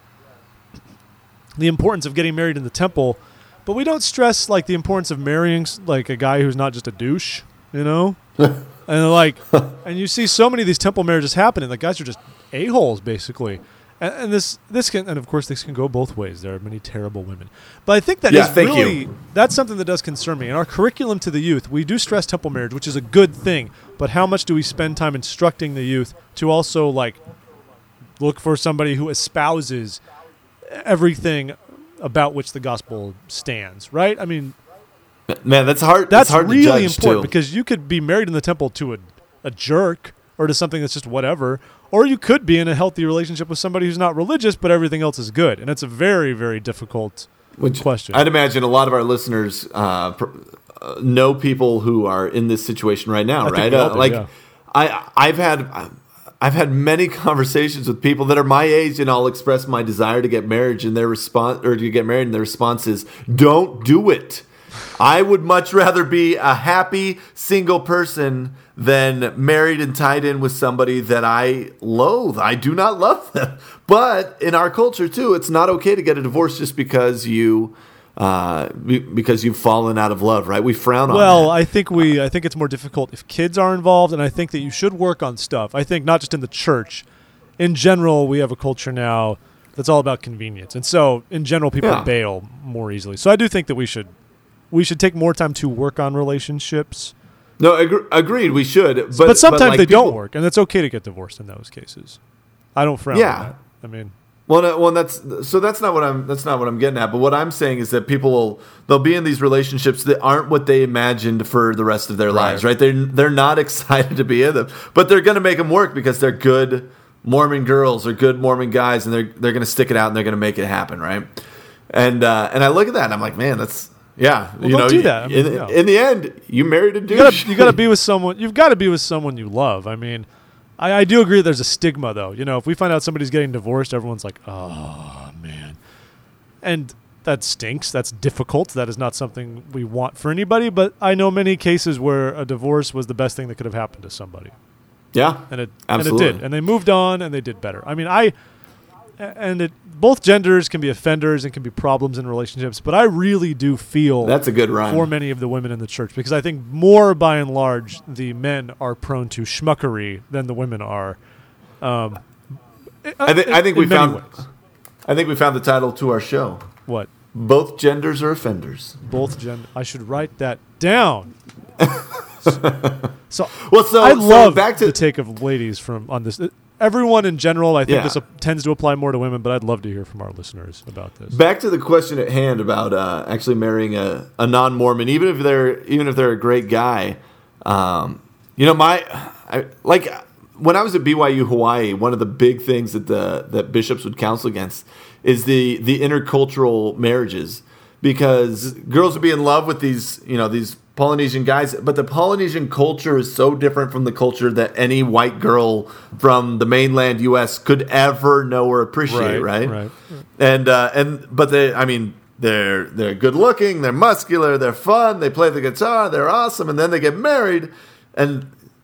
Speaker 1: the importance of getting married in the temple, but we don't stress like the importance of marrying like a guy who's not just a douche, you know? And like, and you see so many of these temple marriages happening. The guys are just a-holes, basically. And, and this, this can, and of course, this can go both ways. There are many terrible women, but I think that
Speaker 2: yeah,
Speaker 1: is
Speaker 2: thank
Speaker 1: really
Speaker 2: you.
Speaker 1: that's something that does concern me. In our curriculum to the youth, we do stress temple marriage, which is a good thing. But how much do we spend time instructing the youth to also like look for somebody who espouses everything about which the gospel stands? Right? I mean.
Speaker 2: Man, that's hard.
Speaker 1: That's
Speaker 2: hard
Speaker 1: really
Speaker 2: to judge
Speaker 1: important
Speaker 2: too.
Speaker 1: because you could be married in the temple to a, a jerk or to something that's just whatever, or you could be in a healthy relationship with somebody who's not religious, but everything else is good. And it's a very, very difficult
Speaker 2: Which
Speaker 1: question.
Speaker 2: I'd imagine a lot of our listeners uh, pr- uh, know people who are in this situation right now,
Speaker 1: I think
Speaker 2: right?
Speaker 1: we all
Speaker 2: Uh,
Speaker 1: do,
Speaker 2: like,
Speaker 1: yeah.
Speaker 2: I, I've had. I've had many conversations with people that are my age, and I'll express my desire to get married, and their response or to get married, and their response is, "Don't do it." I would much rather be a happy single person than married and tied in with somebody that I loathe. I do not love them. But in our culture too, it's not okay to get a divorce just because you uh, be, because you've fallen out of love, right? We frown on
Speaker 1: Well,
Speaker 2: that.
Speaker 1: I think we I think it's more difficult if kids are involved, and I think that you should work on stuff. I think not just in the church. In general, we have a culture now that's all about convenience. And so, in general, people
Speaker 2: Yeah.
Speaker 1: bail more easily. So I do think that we should we should take more time to work on relationships.
Speaker 2: No, ag- agreed. We should, but,
Speaker 1: But, sometimes
Speaker 2: like
Speaker 1: they
Speaker 2: people-
Speaker 1: don't work, and it's okay to get divorced in those cases. I don't frown
Speaker 2: Yeah.
Speaker 1: on that. I mean,
Speaker 2: Well, no, well, that's so. That's not what I'm. That's not what I'm getting at. But what I'm saying is that people will they'll be in these relationships that aren't what they imagined for the rest of their
Speaker 1: Right.
Speaker 2: lives. Right? They're they're not excited to be in them, but they're going to make them work because they're good Mormon girls or good Mormon guys, and they're they're going to stick it out and they're going to make it happen. Right? And uh, and I look at that and I'm like, man, that's yeah.
Speaker 1: Well,
Speaker 2: you
Speaker 1: don't
Speaker 2: know,
Speaker 1: do that. I mean,
Speaker 2: in,
Speaker 1: no.
Speaker 2: in the end, you married a douche.
Speaker 1: you gotta you gotta be with someone. You've got to be with someone you love. I mean, I, I do agree that there's a stigma, though. You know, if we find out somebody's getting divorced, everyone's like, oh man, and that stinks. That's difficult. That is not something we want for anybody. But I know many cases where a divorce was the best thing that could have happened to somebody.
Speaker 2: yeah,
Speaker 1: and it
Speaker 2: absolutely.
Speaker 1: and it did, and they moved on, and they did better. I mean, I and it both genders can be offenders and can be problems in relationships, but I really do feel
Speaker 2: That's a good rhyme.
Speaker 1: for many of the women in the church because I think more by and large the men are prone to schmuckery than the women are. Um,
Speaker 2: I, th-
Speaker 1: in-
Speaker 2: I think
Speaker 1: in
Speaker 2: we
Speaker 1: many
Speaker 2: found.
Speaker 1: ways.
Speaker 2: I think we found the title to our show.
Speaker 1: What
Speaker 2: Both genders are offenders.
Speaker 1: both gender. I should write that down. So
Speaker 2: Well, so
Speaker 1: I
Speaker 2: so
Speaker 1: love
Speaker 2: back to
Speaker 1: the take of ladies from on this. Everyone in general, I think
Speaker 2: Yeah.
Speaker 1: this uh, tends to apply more to women, but I'd love to hear from our listeners about this.
Speaker 2: back to the question at hand about uh, actually marrying a, a non-Mormon, even if they're even if they're a great guy. Um, you know, my I, like when I was at B Y U Hawaii, one of the big things that the that bishops would counsel against is the the intercultural marriages, because girls would be in love with these you know these Polynesian guys, but the Polynesian culture is so different from the culture that any white girl from the mainland U S could ever know or appreciate, right?
Speaker 1: Right. right.
Speaker 2: And uh, and but they, I mean, they're they're good looking, they're muscular, they're fun, they play the guitar, they're awesome, and then they get married, and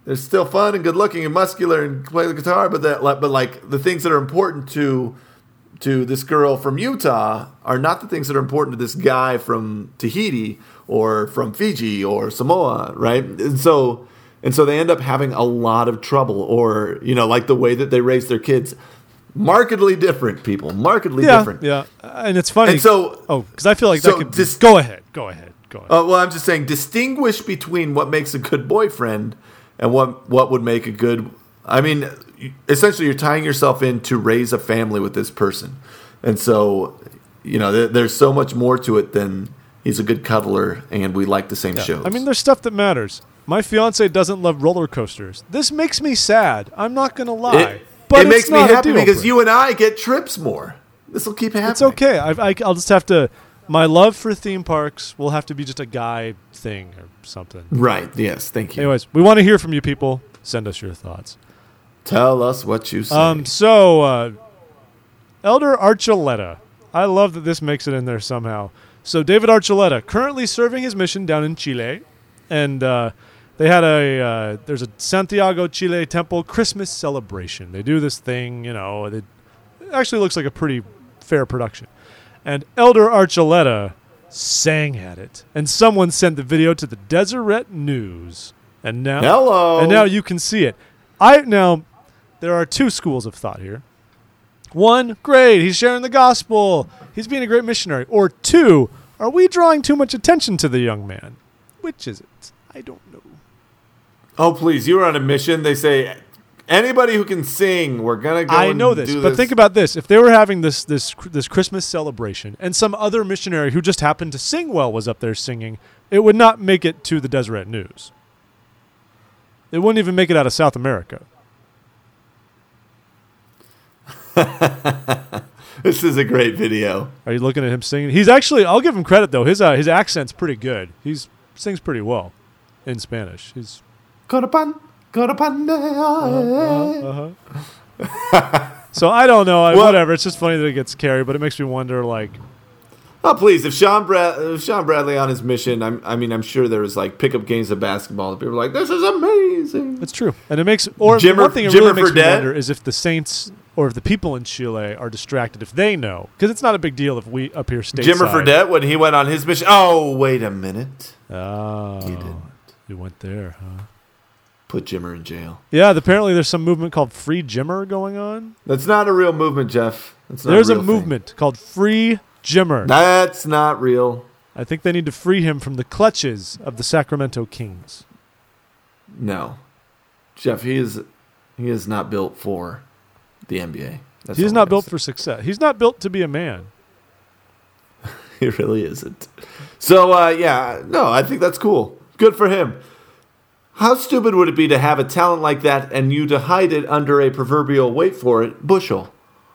Speaker 2: they're still fun and good looking and muscular and play the guitar, but that but like the things that are important to to this girl from Utah are not the things that are important to this guy from Tahiti or from Fiji or Samoa, right? And so and so they end up having a lot of trouble, or you know, like the way that they raise their kids. Markedly different, people. Markedly
Speaker 1: yeah,
Speaker 2: different.
Speaker 1: Yeah, and it's funny.
Speaker 2: And so,
Speaker 1: oh, because I feel like
Speaker 2: so
Speaker 1: that could.
Speaker 2: dis-
Speaker 1: go ahead. Go ahead. Go ahead.
Speaker 2: Uh, well, I'm just saying, distinguish between what makes a good boyfriend and what what would make a good. I mean, essentially, you're tying yourself in to raise a family with this person, and so you know, there, there's so much more to it than he's a good cuddler and we like the same
Speaker 1: yeah.
Speaker 2: shows.
Speaker 1: I mean, there's stuff that matters. My fiance doesn't love roller coasters. This makes me sad. I'm not gonna lie.
Speaker 2: It,
Speaker 1: But
Speaker 2: it makes me
Speaker 1: not
Speaker 2: happy because you and I get trips more. This will keep happening.
Speaker 1: It's okay. I, I, I'll just have to. My love for theme parks will have to be just a guy thing or something.
Speaker 2: Right. Yes. Thank you.
Speaker 1: Anyways, we want to hear from you people. Send us your thoughts.
Speaker 2: Tell us what you say.
Speaker 1: Um. So, uh, Elder Archuleta. I love that this makes it in there somehow. So, David Archuleta, currently serving his mission down in Chile, and uh, they had a uh, there's a Santiago, Chile temple Christmas celebration. They do this thing, you know. It actually looks like a pretty fair production. And Elder Archuleta sang at it, and someone sent the video to the Deseret News. And now,
Speaker 2: hello,
Speaker 1: and now you can see it. I now there are two schools of thought here. One, great, he's sharing the gospel. He's being a great missionary. Or two, are we drawing too much attention to the young man? Which is it? I don't know.
Speaker 2: Oh, please, you were on a mission. They say, anybody who can sing, we're going to go
Speaker 1: I
Speaker 2: and
Speaker 1: know this,
Speaker 2: do
Speaker 1: but
Speaker 2: this.
Speaker 1: think about this. If they were having this this this Christmas celebration and some other missionary who just happened to sing well was up there singing, it would not make it to the Deseret News. It wouldn't even make it out of South America.
Speaker 2: This is a great video.
Speaker 1: Are you looking at him singing? He's actually, I'll give him credit, though. His uh, his accent's pretty good. He sings pretty well in Spanish. He's...
Speaker 2: Corapan, corapan,
Speaker 1: Uh, uh-huh. So I don't know. I,
Speaker 2: Well-
Speaker 1: whatever. It's just funny that it gets carried, but it makes me wonder, like...
Speaker 2: Oh, please, if Sean, Brad- if Sean Bradley on his mission, I'm, I mean, I'm sure there was like pickup games of basketball. And people were like, this is amazing.
Speaker 1: It's true. And it makes... Or
Speaker 2: Jimmer-
Speaker 1: one thing it
Speaker 2: Jimmer
Speaker 1: really makes me
Speaker 2: Fredette?
Speaker 1: wonder is if the Saints or if the people in Chile are distracted, if they know. Because it's not a big deal if we up here stateside...
Speaker 2: Jimmer Fredette, when he went on his mission. Oh, wait a minute.
Speaker 1: Oh.
Speaker 2: He didn't.
Speaker 1: You went there, huh?
Speaker 2: Put Jimmer in jail.
Speaker 1: Yeah, apparently there's some movement called Free Jimmer going on.
Speaker 2: That's not a real movement, Jeff. That's not
Speaker 1: There's
Speaker 2: a,
Speaker 1: a
Speaker 2: real thing.
Speaker 1: movement called Free Jimmer.
Speaker 2: That's not real.
Speaker 1: I think they need to free him from the clutches of the Sacramento Kings.
Speaker 2: No. Jeff, he is he is not built for the N B A. That's
Speaker 1: He's
Speaker 2: all
Speaker 1: not
Speaker 2: I'm
Speaker 1: built
Speaker 2: gonna
Speaker 1: for success. He's not built to be a man.
Speaker 2: say. He really isn't. So, uh, yeah, no, I think that's cool. Good for him. How stupid would it be to have a talent like that and you to hide it under a proverbial, wait for it, bushel?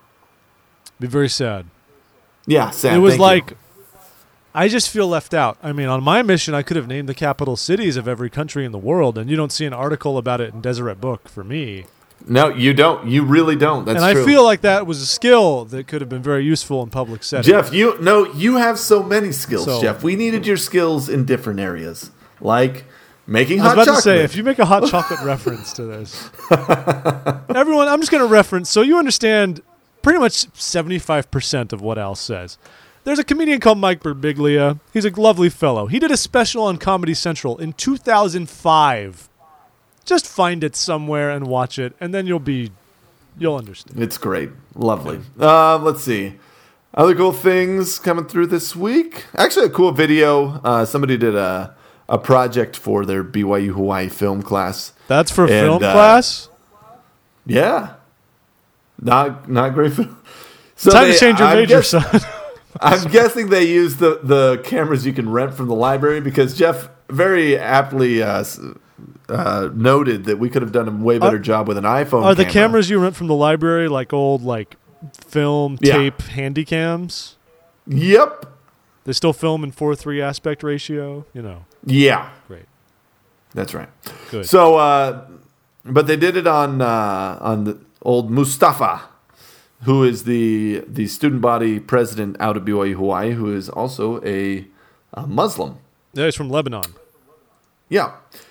Speaker 1: Be very sad.
Speaker 2: Yeah, Sam.
Speaker 1: it was
Speaker 2: thank you.
Speaker 1: like, I just feel left out. I mean, on my mission, I could have named the capital cities of every country in the world, and you don't see an article about it in Deseret Book for me.
Speaker 2: No, you don't. You really don't. That's
Speaker 1: and
Speaker 2: true.
Speaker 1: I feel like that was a skill that could have been very useful in public settings.
Speaker 2: Jeff, you no, you have so many skills,
Speaker 1: So-
Speaker 2: Jeff. We needed your skills in different areas, like making
Speaker 1: I was
Speaker 2: hot
Speaker 1: about
Speaker 2: chocolate.
Speaker 1: to say, if you make a hot chocolate reference to this, everyone, I'm just going to reference so you understand pretty much seventy-five percent of what Al says. There's a comedian called Mike Birbiglia. He's a lovely fellow. He did a special on Comedy Central in two thousand five. Just find it somewhere and watch it, and then you'll be, you'll understand.
Speaker 2: It's great, lovely. Uh, let's see, other cool things coming through this week. Actually, a cool video. Uh, somebody did a a project for their B Y U Hawaii film class.
Speaker 1: That's for
Speaker 2: And,
Speaker 1: film
Speaker 2: uh,
Speaker 1: class?
Speaker 2: Yeah, not not great film. So
Speaker 1: Time
Speaker 2: they-
Speaker 1: to change your
Speaker 2: I'm
Speaker 1: major,
Speaker 2: guess-
Speaker 1: son.
Speaker 2: I'm guessing they use the, the cameras you can rent from the library because Jeff very aptly uh, s- uh, noted that we could have done a way better
Speaker 1: Are-
Speaker 2: job with an iPhone.
Speaker 1: Are the
Speaker 2: camera.
Speaker 1: cameras you rent from the library like old, like, film,
Speaker 2: Yeah.
Speaker 1: tape, handy cams?
Speaker 2: Yep.
Speaker 1: They still film in four three aspect ratio? You know,
Speaker 2: Yeah,
Speaker 1: great.
Speaker 2: that's right.
Speaker 1: Good.
Speaker 2: So, uh, but they did it on uh, on the old Mustafa, who is the the student body president out of B Y U Hawaii, who is also a, a Muslim.
Speaker 1: Yeah, he's from Lebanon.
Speaker 2: Yeah.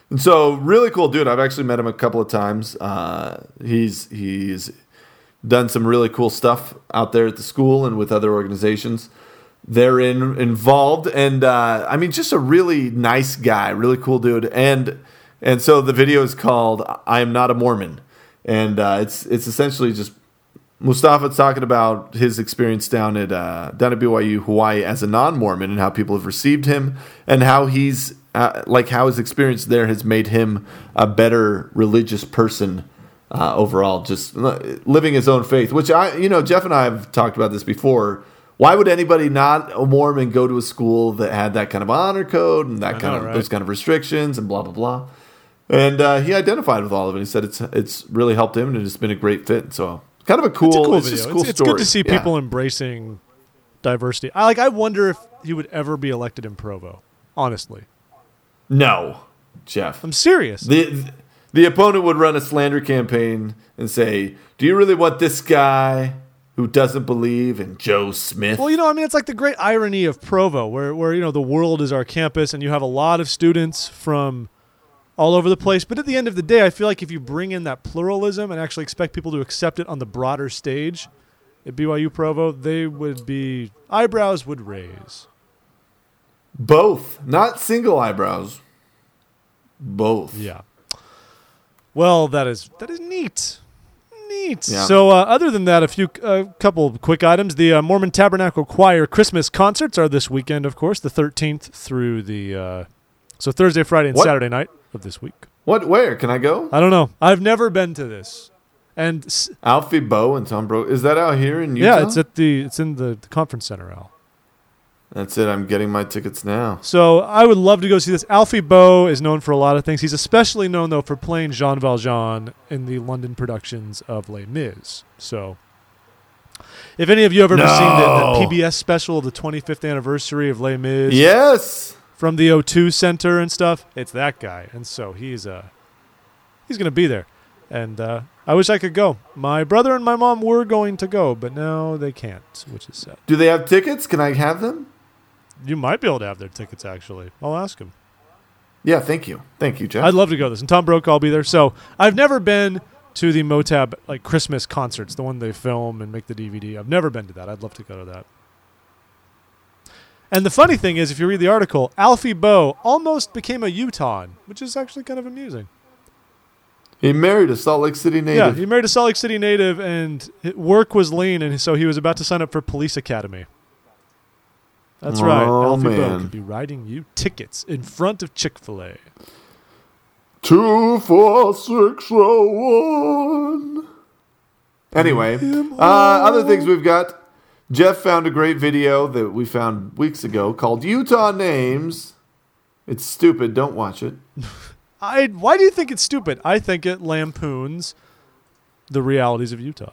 Speaker 2: And so really cool dude. I've actually met him a couple of times. Uh, he's he's done some really cool stuff out there at the school and with other organizations they're in, involved. And uh, I mean, just a really nice guy, really cool dude. And and so the video is called "I Am Not a Mormon," and uh, it's it's essentially just Mustafa talking about his experience down at uh, down at B Y U Hawaii as a non-Mormon and how people have received him and how he's uh, like how his experience there has made him a better religious person uh, overall, just living his own faith. Which I, you know, Jeff and I have talked about this before. Why would anybody not a Mormon go to a school that had that kind of honor code and that I kind know, of right? those kind of restrictions and blah blah blah? And uh, he identified with all of it. He said it's it's really helped him and it's been a great fit. So. Kind of a cool,
Speaker 1: it's a cool
Speaker 2: it's
Speaker 1: video.
Speaker 2: Just a cool
Speaker 1: it's, it's
Speaker 2: story.
Speaker 1: good to see
Speaker 2: yeah.
Speaker 1: people embracing diversity. I like. I wonder if he would ever be elected in Provo. Honestly,
Speaker 2: no, Jeff.
Speaker 1: I'm serious.
Speaker 2: The the opponent would run a slander campaign and say, "Do you really want this guy who doesn't believe in Joe Smith?"
Speaker 1: Well, you know, I mean, it's like the great irony of Provo, where where you know the world is our campus, and you have a lot of students from all over the place. But at the end of the day, I feel like if you bring in that pluralism and actually expect people to accept it on the broader stage at B Y U Provo, they would be, eyebrows would raise.
Speaker 2: Both. Not single eyebrows. Both.
Speaker 1: Yeah. Well, that is that is neat. Neat.
Speaker 2: Yeah.
Speaker 1: So uh, other than that, a few, a uh, couple of quick items. The uh, Mormon Tabernacle Choir Christmas concerts are this weekend, of course, the thirteenth through the, uh, so Thursday, Friday, and
Speaker 2: what?
Speaker 1: Saturday night of this week.
Speaker 2: What? Where? Can I go?
Speaker 1: I don't know. I've never been to this. And s-
Speaker 2: Alfie Boe and Tom Bro. Is that out here in Utah?
Speaker 1: Yeah, it's at the it's in the, the conference center, Al.
Speaker 2: That's it. I'm getting my tickets now.
Speaker 1: So I would love to go see this. Alfie Boe is known for a lot of things. He's especially known, though, for playing Jean Valjean in the London productions of Les Mis. So if any of you have ever
Speaker 2: no.
Speaker 1: seen the, the P B S special of the twenty-fifth anniversary of Les Mis.
Speaker 2: Yes.
Speaker 1: From the O two Center and stuff, it's that guy. And so he's uh, he's going to be there. And uh, I wish I could go. My brother and my mom were going to go, but now they can't, which is sad.
Speaker 2: Do they have tickets? Can I have them?
Speaker 1: You might be able to have their tickets, actually. I'll ask him.
Speaker 2: Yeah, thank you. Thank you, Jeff.
Speaker 1: I'd love to go to this. And Tom Brokaw will be there. So I've never been to the Motab like Christmas concerts, the one they film and make the D V D. I've never been to that. I'd love to go to that. And the funny thing is, if you read the article, Alfie Boe almost became a Utahn, which is actually kind of amusing.
Speaker 2: He married a Salt Lake City native.
Speaker 1: Yeah, he married a Salt Lake City native, and his work was lean, and so he was about to sign up for Police Academy. That's
Speaker 2: oh,
Speaker 1: right. Alfie
Speaker 2: man.
Speaker 1: Boe could be writing you tickets in front of Chick-fil-A.
Speaker 2: Two, four, six, oh, one. Anyway, uh, other things we've got. Jeff found a great video that we found weeks ago called Utah Names. It's stupid. Don't watch it.
Speaker 1: I. Why do you think it's stupid? I think it lampoons the realities of Utah.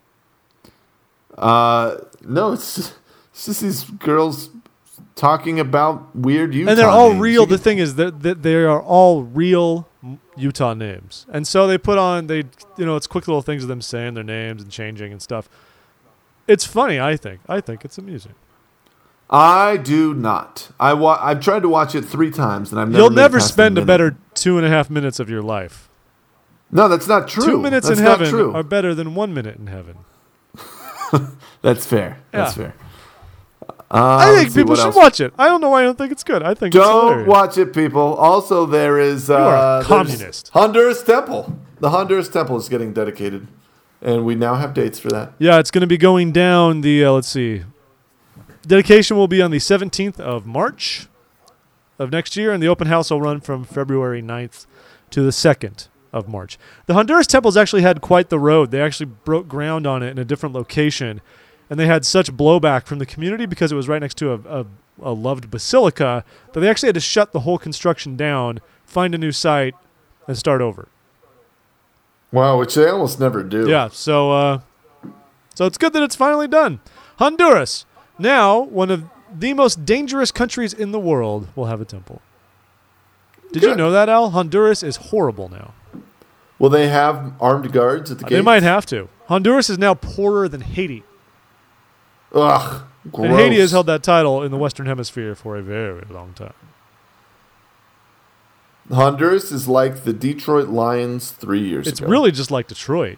Speaker 2: Uh, no, it's, it's just these girls talking about weird Utah
Speaker 1: And they're all
Speaker 2: names.
Speaker 1: real. The thing is that, that they are all real Utah names. And so they put on, they you know, it's quick little things of them saying their names and changing and stuff. It's funny, I think. I think it's amusing.
Speaker 2: I do not. I wa- I've tried to watch it three times, and I've never.
Speaker 1: You'll
Speaker 2: made
Speaker 1: never
Speaker 2: past
Speaker 1: spend a
Speaker 2: minute.
Speaker 1: better two and a half minutes of your life.
Speaker 2: No, that's not true.
Speaker 1: Two minutes
Speaker 2: that's
Speaker 1: in
Speaker 2: not
Speaker 1: heaven
Speaker 2: true.
Speaker 1: are better than one minute in heaven.
Speaker 2: That's fair. That's
Speaker 1: Yeah.
Speaker 2: fair. Uh,
Speaker 1: I
Speaker 2: let's
Speaker 1: think
Speaker 2: see,
Speaker 1: people
Speaker 2: what
Speaker 1: should
Speaker 2: else?
Speaker 1: watch it. I don't know why I don't think it's good. I think it's
Speaker 2: Don't
Speaker 1: hilarious.
Speaker 2: watch it, people. Also, there is uh,
Speaker 1: You are a
Speaker 2: there's
Speaker 1: communist.
Speaker 2: Honduras Temple. The Honduras Temple is getting dedicated, and we now have dates for that.
Speaker 1: Yeah, it's going to be going down the, uh, let's see. Dedication will be on the seventeenth of March of next year, and the open house will run from February ninth to the second of March. The Honduras Temple's actually had quite the road. They actually broke ground on it in a different location, and they had such blowback from the community because it was right next to a, a, a loved basilica that they actually had to shut the whole construction down, find a new site, and start over.
Speaker 2: Wow, which they almost never do.
Speaker 1: Yeah, so uh, so it's good that it's finally done. Honduras, now one of the most dangerous countries in the world, will have a temple. Did you
Speaker 2: Good.
Speaker 1: know that, Al? Honduras is horrible now.
Speaker 2: Will they have armed guards at the gate?
Speaker 1: They might have to. Honduras is now poorer than Haiti.
Speaker 2: Ugh, gross.
Speaker 1: And Haiti has held that title in the Western Hemisphere for a very long time.
Speaker 2: Honduras is like the Detroit Lions three years
Speaker 1: It's
Speaker 2: ago.
Speaker 1: really just like Detroit.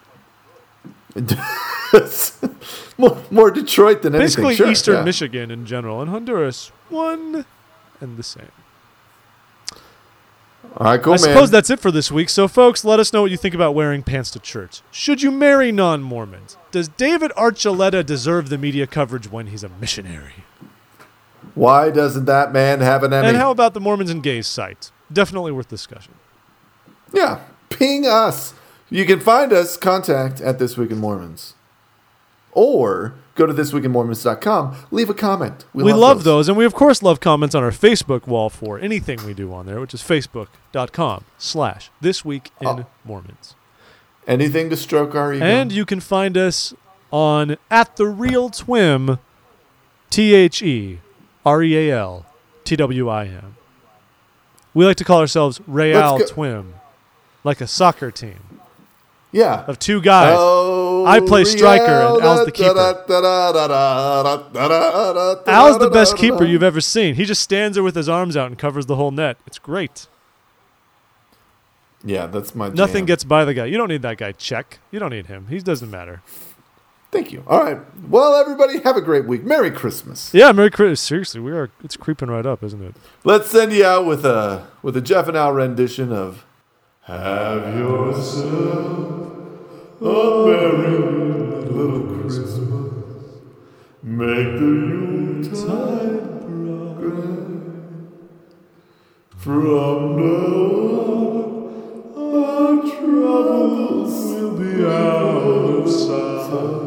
Speaker 2: more, more Detroit than anything.
Speaker 1: Basically
Speaker 2: Sure,
Speaker 1: Eastern
Speaker 2: yeah.
Speaker 1: Michigan in general. And Honduras, one and the same.
Speaker 2: All right, cool,
Speaker 1: I
Speaker 2: man.
Speaker 1: suppose that's it for this week. So, folks, let us know what you think about wearing pants to church. Should you marry non-Mormons? Does David Archuleta deserve the media coverage when he's a missionary?
Speaker 2: Why doesn't that man have an Emmy?
Speaker 1: And how about the Mormons and Gays site? Definitely worth discussion.
Speaker 2: Yeah, ping us. You can find us, contact at This Week in Mormons. Or go to this week in mormons dot com, leave a comment.
Speaker 1: We, we love those. those, and we, of course, love comments on our Facebook wall for anything we do on there, which is facebook.com slash This Week in oh. Mormons.
Speaker 2: Anything to stroke our ego.
Speaker 1: And you can find us on at the Real Twim, T H E R E A L T W I M. We like to call ourselves Real Twim, like a soccer team.
Speaker 2: Yeah.
Speaker 1: Of two guys. Oh, I play striker and Al's the keeper. Al's the best keeper you've ever seen. He just stands there with his arms out and covers the whole net. It's great.
Speaker 2: Yeah, that's my jam.
Speaker 1: Nothing gets by the guy. You don't need that guy check. You don't need him. He doesn't matter.
Speaker 2: Thank you. All right. Well, everybody, have a great week. Merry Christmas.
Speaker 1: Yeah, Merry Christmas. Seriously, we are. It's creeping right up, isn't it?
Speaker 2: Let's send you out with a with a Jeff and Al rendition of "Have Yourself a Merry Little Christmas. Make the Yuletide bright. From now on, our troubles will be out of sight."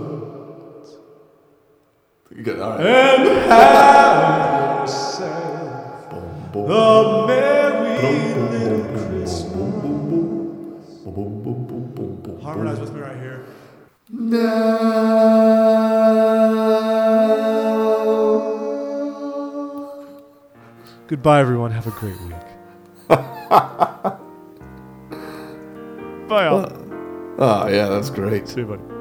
Speaker 2: Good, all right. And have yourself boom, boom, a merry boom, little boom, Christmas. Boom, boom, boom, boom, boom, boom,
Speaker 1: harmonize with me right here.
Speaker 2: Now.
Speaker 1: Goodbye, everyone. Have a great week. Bye, all.
Speaker 2: Oh, yeah, that's great.
Speaker 1: See you, buddy.